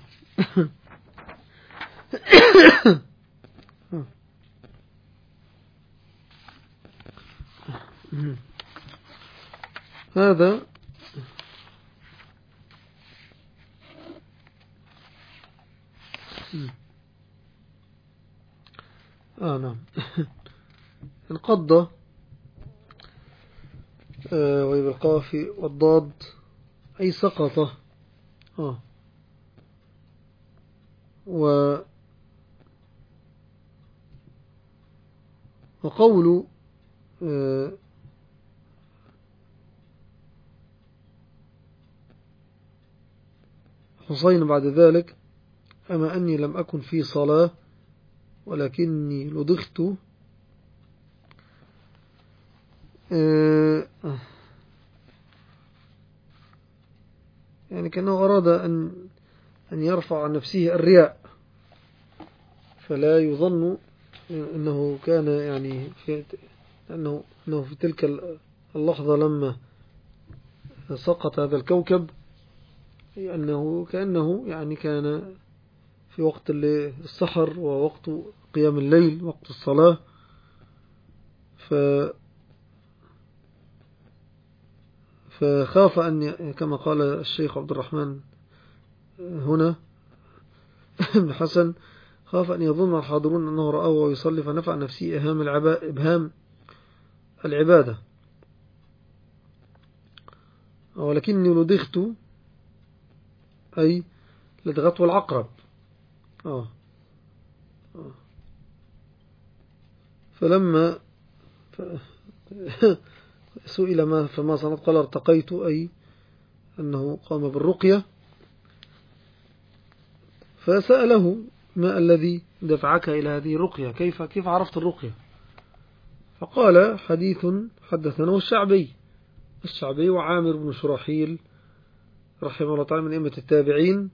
هذا نعم انقض وبالقاف والضاد أي سقط. وقول حسين بعد ذلك أما أني لم أكن في صلاة ولكني لدغت، يعني كأنه أراد أن يرفع عن نفسه الرياء، فلا يظن أنه كان يعني أنه في تلك اللحظة لما سقط هذا الكوكب أنه كأنه يعني كان في وقت السحر ووقت قيام الليل وقت الصلاة. فخاف أن كما قال الشيخ عبد الرحمن هنا ابن حسن، خاف أن يظن الحاضرون أنه رآه ويصلي فنفع نفسه إبهام العبادة، ولكني لدغت أي لدغته العقرب. فلما سئل فما صنعت قال ارتقيت، أي أنه قام بالرقية. فسأله ما الذي دفعك إلى هذه الرقية، كيف عرفت الرقية؟ فقال حديث حدثنا الشعبي وعامر بن شراحيل رحمه الله تعالى من أئمة التابعين.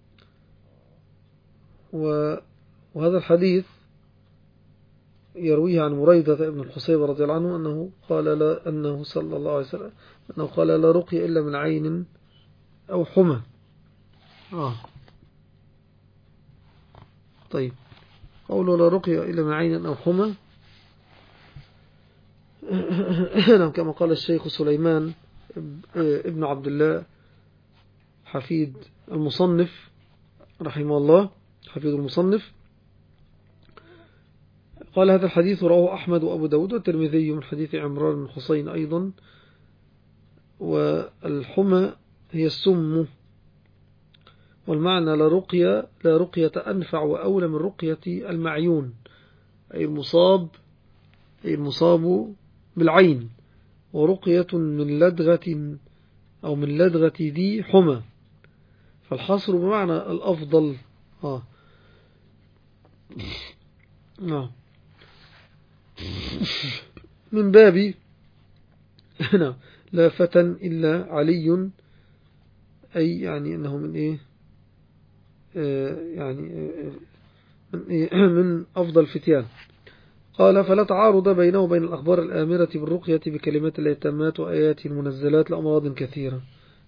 وهذا الحديث يرويه عن مريدة ابن الحصيب رضي الله عنه أنه قال لا، أنه صلى الله عليه وسلم أنه قال لا رقي إلا من عين أو حمى. طيب قوله لا رقي إلا من عين أو حمى كما قال الشيخ سليمان ابن عبد الله حفيد المصنف رحمه الله، حفيد المصنف، قال هذا الحديث رواه أحمد وأبو داود والترمذي من حديث عمران بن حسين أيضا. والحمى هي السم، والمعنى لا رقية أنفع وأولى من رقية المعيون، أي المصاب بالعين، ورقية من لدغة أو من لدغة ذي حمى، فالحصر بمعنى الأفضل. من باب لا فتى إلا علي، أي يعني أنه من يعني من أفضل فتيان. قال فلا تعارض بينه وبين الأخبار الآمرة بالرقية بكلمات الله التامات وآيات المنزلات لأمراض كثيرة.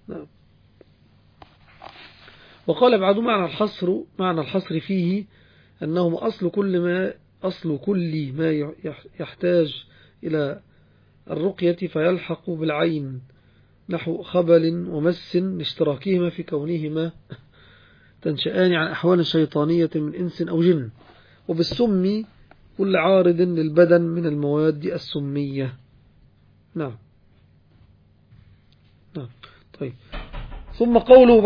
وقال بعد معنى الحصر فيه أنه أصل كل ما يحتاج إلى الرقية فيلحق بالعين، نحو خبل ومس لاشتراكهما في كونهما تنشآن عن أحوال شيطانية من إنس أو جن، وبالسم كل عارض للبدن من المواد السمية. نعم. طيب ثم قوله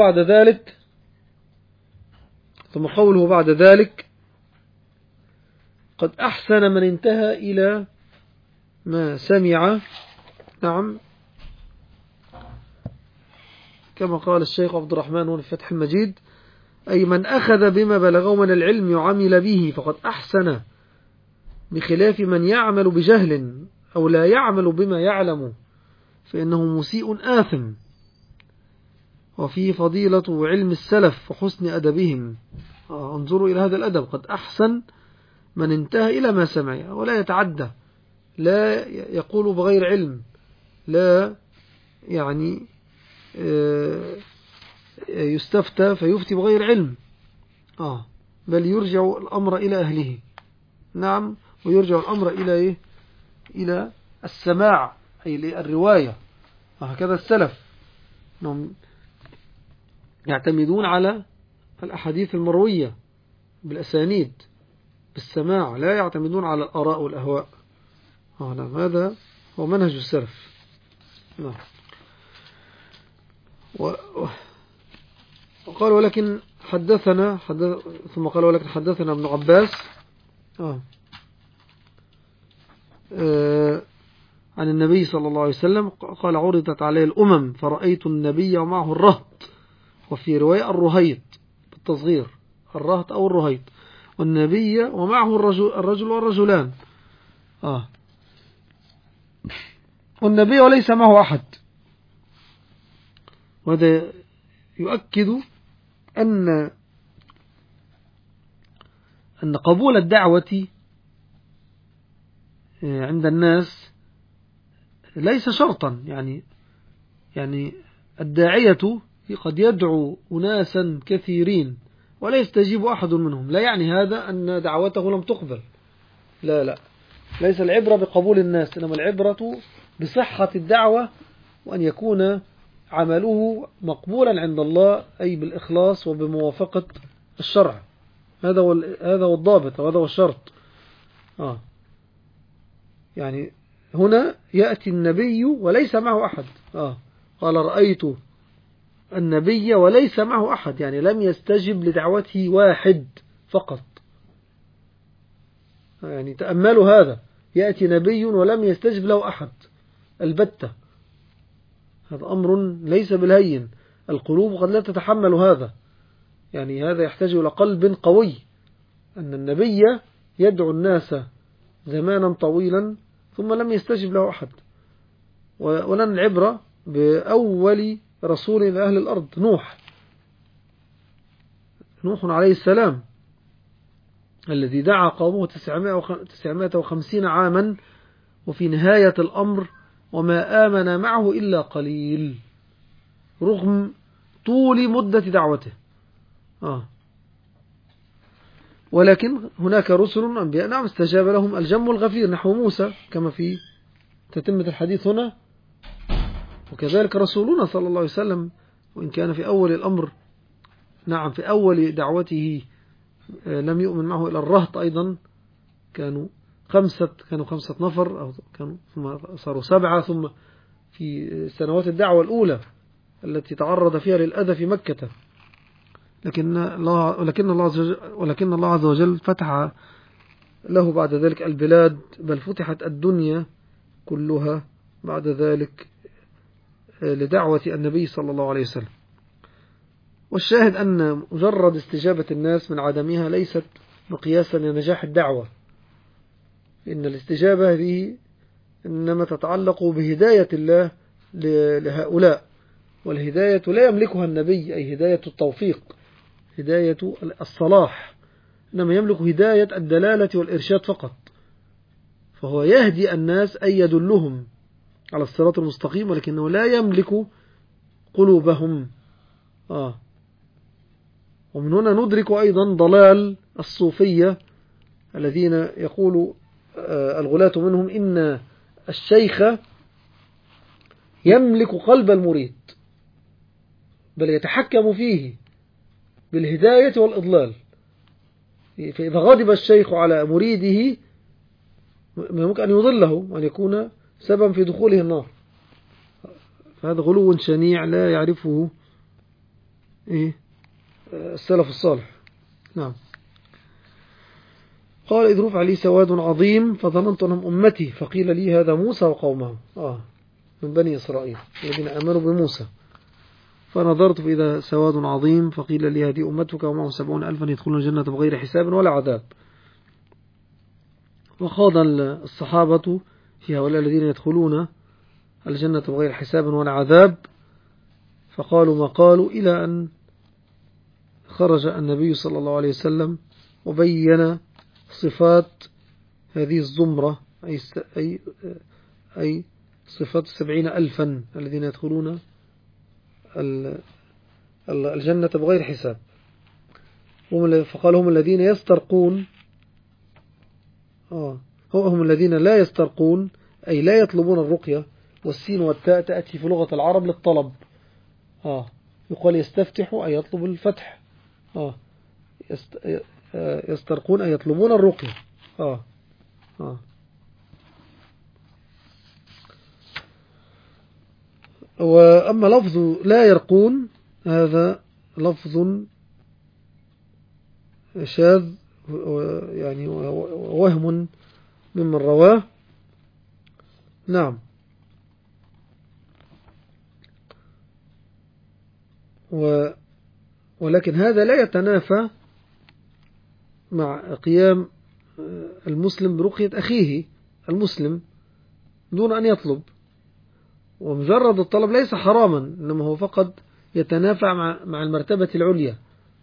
بعد ذلك قد أحسن من انتهى إلى ما سمع نعم، كما قال الشيخ عبد الرحمن في فتح المجيد: أي من أخذ بما بلغه من العلم وعمل به فقد أحسن، بخلاف من يعمل بجهل أو لا يعمل بما يعلم فإنه مسيء آثم. وفيه فضيلة علم السلف وحسن أدبهم. انظروا إلى هذا الأدب: قد أحسن من انتهى إلى ما سمع ولا يتعدى، لا يقول بغير علم، لا يعني يستفتى فيفتي بغير علم، بل يرجع الأمر إلى أهله. نعم، ويرجع الأمر إلى إيه؟ إلى السماع، أي الرواية. هكذا السلف يعتمدون على الأحاديث المروية بالأسانيد بالسماع، لا يعتمدون على الآراء والأهواء. نعم، هذا هو منهج السلف. نعم. وقال ولكن حدثنا ثم قال ولكن حدثنا ابن عباس عن النبي صلى الله عليه وسلم قال: عرضت عليه الأمم فرأيت النبي ومعه الرهط، وفي رواية الرهيط بالتصغير، الرهط أو الرهيط، والنبي ومعه الرجل والرجلان. والنبي وليس معه أحد. وهذا يؤكد أن قبول الدعوة عند الناس ليس شرطا، يعني الداعية قد يدعو أناسا كثيرين ولا يستجيب أحد منهم، لا يعني هذا أن دعوته لم تقبل، لا، ليس العبرة بقبول الناس، إنما العبرة بصحة الدعوة، وأن يكون عمله مقبولا عند الله، أي بالإخلاص وبموافقة الشرع. هذا هو الضابط، وهذا هو الشرط. يعني هنا يأتي النبي وليس معه أحد. قال: رأيت النبي وليس معه أحد، يعني لم يستجب لدعوته واحد فقط. يعني تأملوا هذا، يأتي نبي ولم يستجب له أحد البتة. هذا أمر ليس بالهين، القلوب قد لا تتحمل هذا، يعني هذا يحتاج إلى قلب قوي، أن النبي يدعو الناس زمانا طويلا ثم لم يستجب له أحد. ولن العبرة بأول رسول إلى أهل الأرض، نوح عليه السلام، الذي دعا قومه 950 عاما، وفي نهاية الأمر وما آمن معه إلا قليل، رغم طول مدة دعوته. ولكن هناك رسل أنبياء نعم استجاب لهم الجم الغفير، نحو موسى كما في تتمة الحديث هنا. وكذلك رسولنا صلى الله عليه وسلم، وإن كان في أول الأمر نعم في أول دعوته لم يؤمن معه إلى الرهط، أيضا كانوا خمسة نفر، أو كانوا ثم صاروا 7، ثم في سنوات الدعوة الأولى التي تعرض فيها للأذى في مكة. ولكن الله عز وجل فتح له بعد ذلك البلاد، بل فتحت الدنيا كلها بعد ذلك لدعوة النبي صلى الله عليه وسلم. والشاهد أن مجرد استجابة الناس من عدمها ليست مقياسا لنجاح الدعوة، إن الاستجابة هذه إنما تتعلق بهداية الله لهؤلاء، والهداية لا يملكها النبي، أي هداية التوفيق، هداية الصلاح، إنما يملك هداية الدلالة والإرشاد فقط. فهو يهدي الناس أي يدلهم على الصراط المستقيم، ولكنه لا يملك قلوبهم. ومن هنا ندرك أيضا ضلال الصوفية الذين يقول الغلاة منهم إن الشيخ يملك قلب المريد، بل يتحكم فيه بالهداية والإضلال. فإذا غضب الشيخ على مريده ممكن أن يضله وأن يكون سببا في دخوله النار. فهذا غلو شنيع لا يعرفه السلف الصالح. نعم. قال: إذ رفع لي سواد عظيم فظننت أنهم أمتي، فقيل لي هذا موسى وقومه. من بني إسرائيل الذين آمنوا بموسى. فنظرت فإذا سواد عظيم فقيل لي هذه أمتك ومعهم 70,000 يدخلون الجنة بغير حساب ولا عذاب. وخاض الصحابة في هؤلاء الذين يدخلون الجنة بغير حساب ولا عذاب، فقالوا ما قالوا إلى أن خرج النبي صلى الله عليه وسلم وبين صفات هذه الزمرة، أي صفات 70,000 الذين يدخلون الجنة بغير حساب. فقال هم الذين يسترقون، هم الذين لا يسترقون أي لا يطلبون الرقية، والسين والتاء تأتي في لغة العرب للطلب. يقال يستفتح أي يطلب الفتح. يسترقون أي يطلبون الرقية. وأما لفظ لا يرقون هذا لفظ شاذ يعني وهم ممن رواه. نعم. ولكن هذا لا يتنافى مع قيام المسلم برقية أخيه المسلم دون أن يطلب. ومجرد الطلب ليس حراما، إنما هو فقط يتنافع مع المرتبة العليا.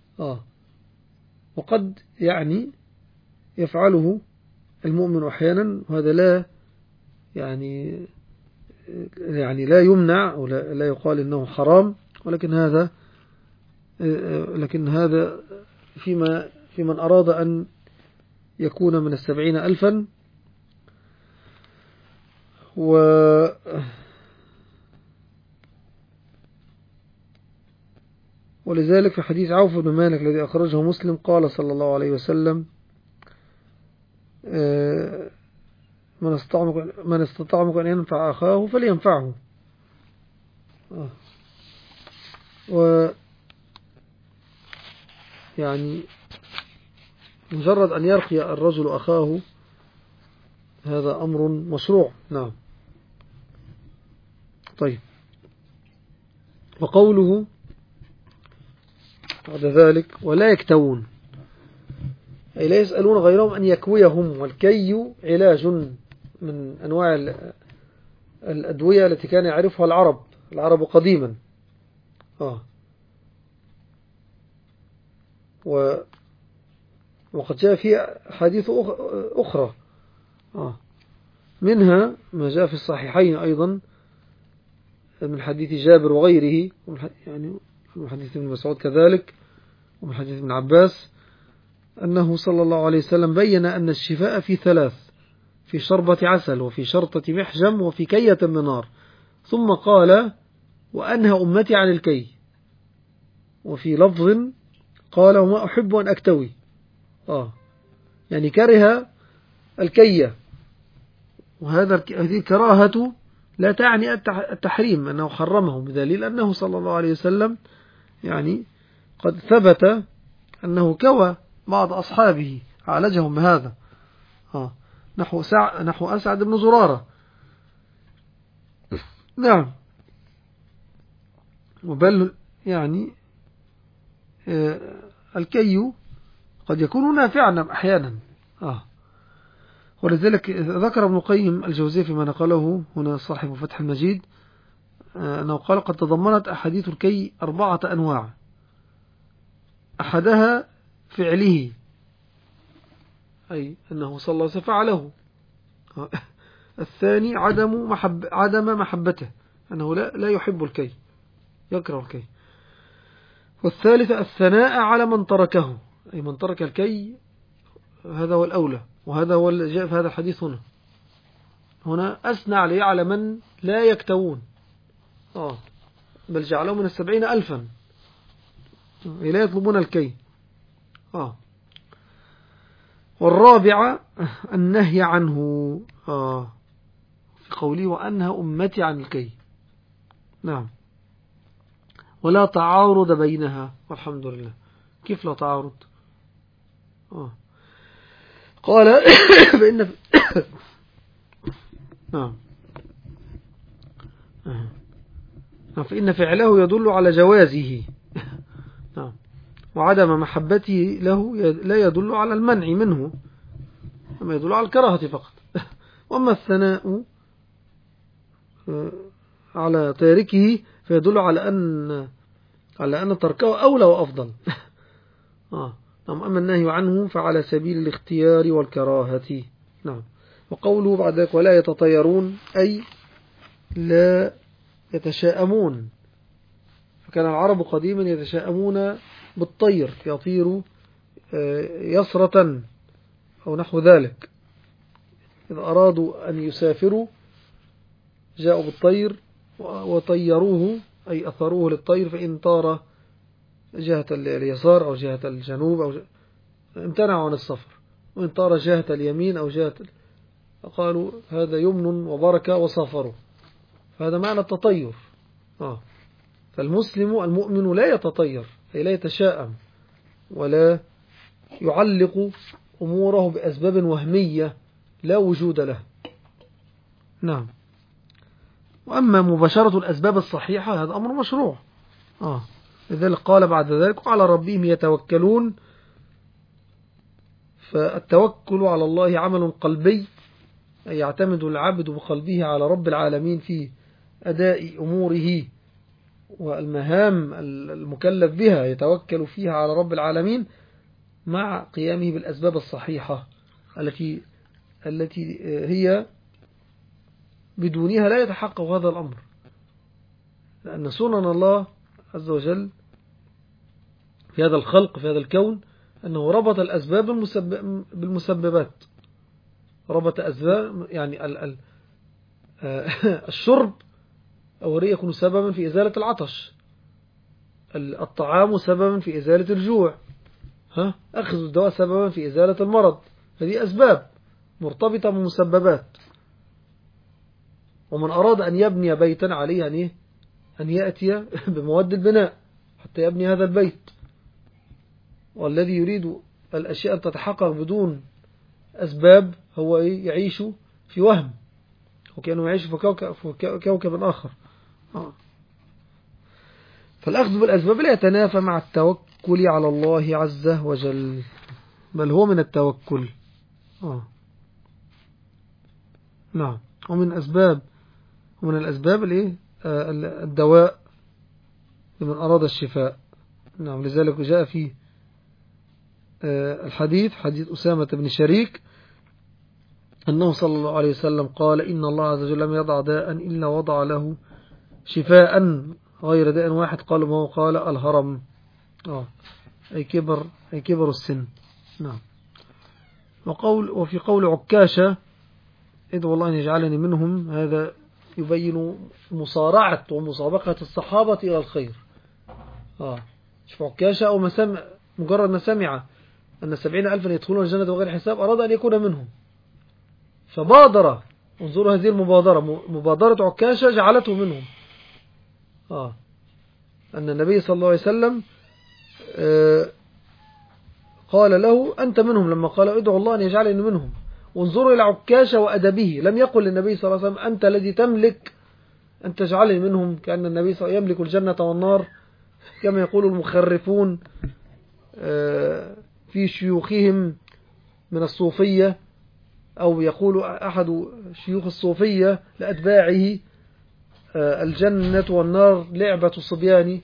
وقد يعني يفعله المؤمن أحيانا، وهذا لا يعني لا يمنع ولا لا يقال إنه حرام، ولكن هذا في من أراد أن يكون من 70,000. ولذلك في حديث عوف بن مالك الذي أخرجه مسلم قال صلى الله عليه وسلم من استطاع منكم أن ينفع أخاه فلينفعه. يعني مجرد أن يرقي الرجل أخاه هذا أمر مشروع. نعم. طيب. وقوله بعد ذلك ولا يكتوون أي لا يسألون غيرهم أن يكويهم، والكي علاج من أنواع الأدوية التي كان يعرفها العرب قديما. وقد جاء في حديث أخرى منها ما جاء في الصحيحين أيضا من حديث جابر وغيره، يعني من حديث ابن مسعود كذلك، ومن حديث ابن عباس أنه صلى الله عليه وسلم بين أن الشفاء في 3: في شربة عسل، وفي شرطة محجم، وفي كية من نار. ثم قال وأنهى أمتي عن الكي. وفي لفظ قال وما أحب أن أكتوي. يعني كره الكية، هذه الكراهة لا تعني التحريم أنه حرمه، بدليل أنه صلى الله عليه وسلم يعني قد ثبت أنه كوى بعض أصحابه عالجهم بهذا، نحو أسعد بن زرارة. نعم. وبل يعني الكي قد يكون نافعا أحيانا. ولذلك ذكر ابن القيم الجوزية فيما نقله هنا صاحب فتح المجيد أنه قال قد تضمنت أحاديث الكي 4 أنواع: أحدها فعله، أي أنه صلى الله عليه وسلم فعله. الثاني عدم محبته، أنه لا يحب الكي، يكره الكي. والثالث الثناء على من تركه، أي من ترك الكي هذا هو الأولى، وهذا هو اللي جاء في هذا الحديث هنا أثنى عليه على من لا يكتوون، بل جعلهم من 70,000 لا يطلبون الكي. والرابعة النهي عنه، في قوله وأنهى أمتي عن الكي. نعم. ولا تعارض بينها، والحمد لله. كيف لا تعارض؟ قال بإن نعم، فإن فعله يدل على جوازه وعدم محبته له لا يدل على المنع منه، أما يدل على الكراهة فقط. وأما الثناء على تاركه فيدل على أن تركه أولى وأفضل. أما النهي عنه فعلى سبيل الاختيار والكراهة. نعم. وقوله بعد ذلك ولا يتطيرون أي لا يتشاءمون، فكان العرب قديما يتشاءمون بالطير، يطير يسرة أو نحو ذلك. إذا أرادوا أن يسافروا جاءوا بالطير وطيروه أي أثروه للطير، فإن طار جهة اليسار أو جهة الجنوب أو امتنعوا عن السفر، وإن طار جهة اليمين أو جهة قالوا هذا يمن وبركة وسافروا. فهذا معنى التطير. فالمسلم المؤمن لا يتطير، أي لا يتشاءم ولا يعلق أموره بأسباب وهمية لا وجود له. نعم. وأما مباشرة الأسباب الصحيحة هذا أمر مشروع. لذلك قال بعد ذلك وعلى ربهم يتوكلون. فالتوكل على الله عمل قلبي، أي يعتمد العبد بقلبه على رب العالمين في أداء أموره والمهام المكلف بها، يتوكل فيها على رب العالمين مع قيامه بالأسباب الصحيحة التي هي بدونها لا يتحقق هذا الأمر، لأن سنن الله عز وجل في هذا الخلق في هذا الكون أنه ربط الأسباب بالمسببات. ربط أسباب يعني الشرب أولي يكون سببا في إزالة العطش، الطعام سببا في إزالة الجوع، أخذ الدواء سببا في إزالة المرض. هذه أسباب مرتبطة بمسببات. ومن أراد أن يبني بيتا عليه أن يأتي بمواد البناء حتى يبني هذا البيت. والذي يريد الأشياء أن تتحقق بدون أسباب هو يعيش في وهم، وكأنه يعيش في كوكب آخر. فالأخذ بالأسباب لا يتنافى مع التوكل على الله عز وجل، بل هو من التوكل. نعم. ومن الأسباب الدواء لمن أراد الشفاء. نعم. لذلك جاء في حديث أسامة بن شريك أنه صلى الله عليه وسلم قال إن الله عز وجل لم يضع داء إلا وضع له شفاء غير داء واحد. قال ما هو؟ قال الهرم، أي كبر السن. نعم. وفي قول عكاشة ادعو الله أن يجعلني منهم، هذا يبين مصارعة ومسابقة الصحابة إلى الخير. شوف عكاشة أو مجرد ما سمع أن 70,000 يدخلون الجنة بغير حساب أراد أن يكون منهم، فبادر. انظروا هذه المبادرة، مبادرة عكاشة جعلته منهم. أن النبي صلى الله عليه وسلم قال له أنت منهم، لما قال ادعو الله أن يجعلني منهم. وانظروا إلى عكاشة وأدبه، لم يقل للنبي صلى الله عليه وسلم أنت الذي تملك أن تجعلني منهم، كأن النبي صلى الله عليه وسلم يملك الجنة والنار كما يقول المخرفون في شيوخهم من الصوفية، أو يقول أحد شيوخ الصوفية لأتباعه الجنة والنار لعبة صبياني،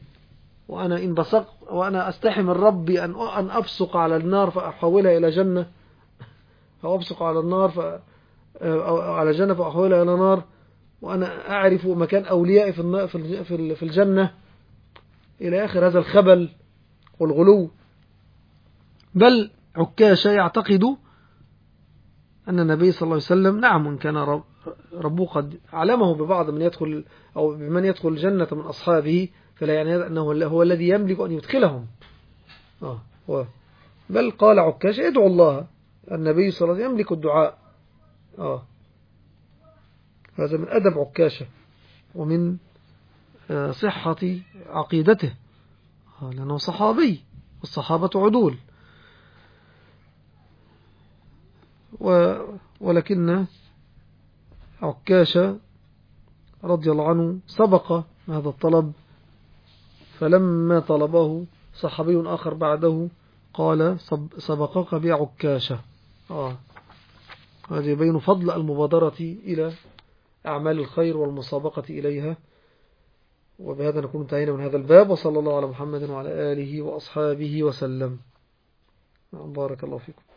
وأنا أستحي من ربي أن أبصق على النار فأحولها إلى جنة، أو أبصق على النار أو على جنة فأحولها إلى نار، وأنا أعرف مكان أوليائي في الجنة، إلى آخر هذا الخبل والغلو. بل عكاشة يعتقد أن النبي صلى الله عليه وسلم نعم إن كان ربه قد علمه ببعض من يدخل أو بمن يدخل الجنة من أصحابه، فلا يعني هذا أنه هو الذي يملك أن يدخلهم. بل قال عكاشة ادعو الله، النبي صلى الله عليه وسلم يملك الدعاء. هذا من أدب عكاشة ومن صحة عقيدته، لأنه صحابي والصحابة عدول. ولكن عكاشة رضي الله عنه سبق هذا الطلب، فلما طلبه صحابي آخر بعده قال سبقك بعكاشة. هذا يبين فضل المبادرة إلى أعمال الخير والمسابقة إليها. وبهذا نكون انتهينا من هذا الباب، وصلى الله على محمد وعلى آله وأصحابه وسلم. بارك الله فيكم.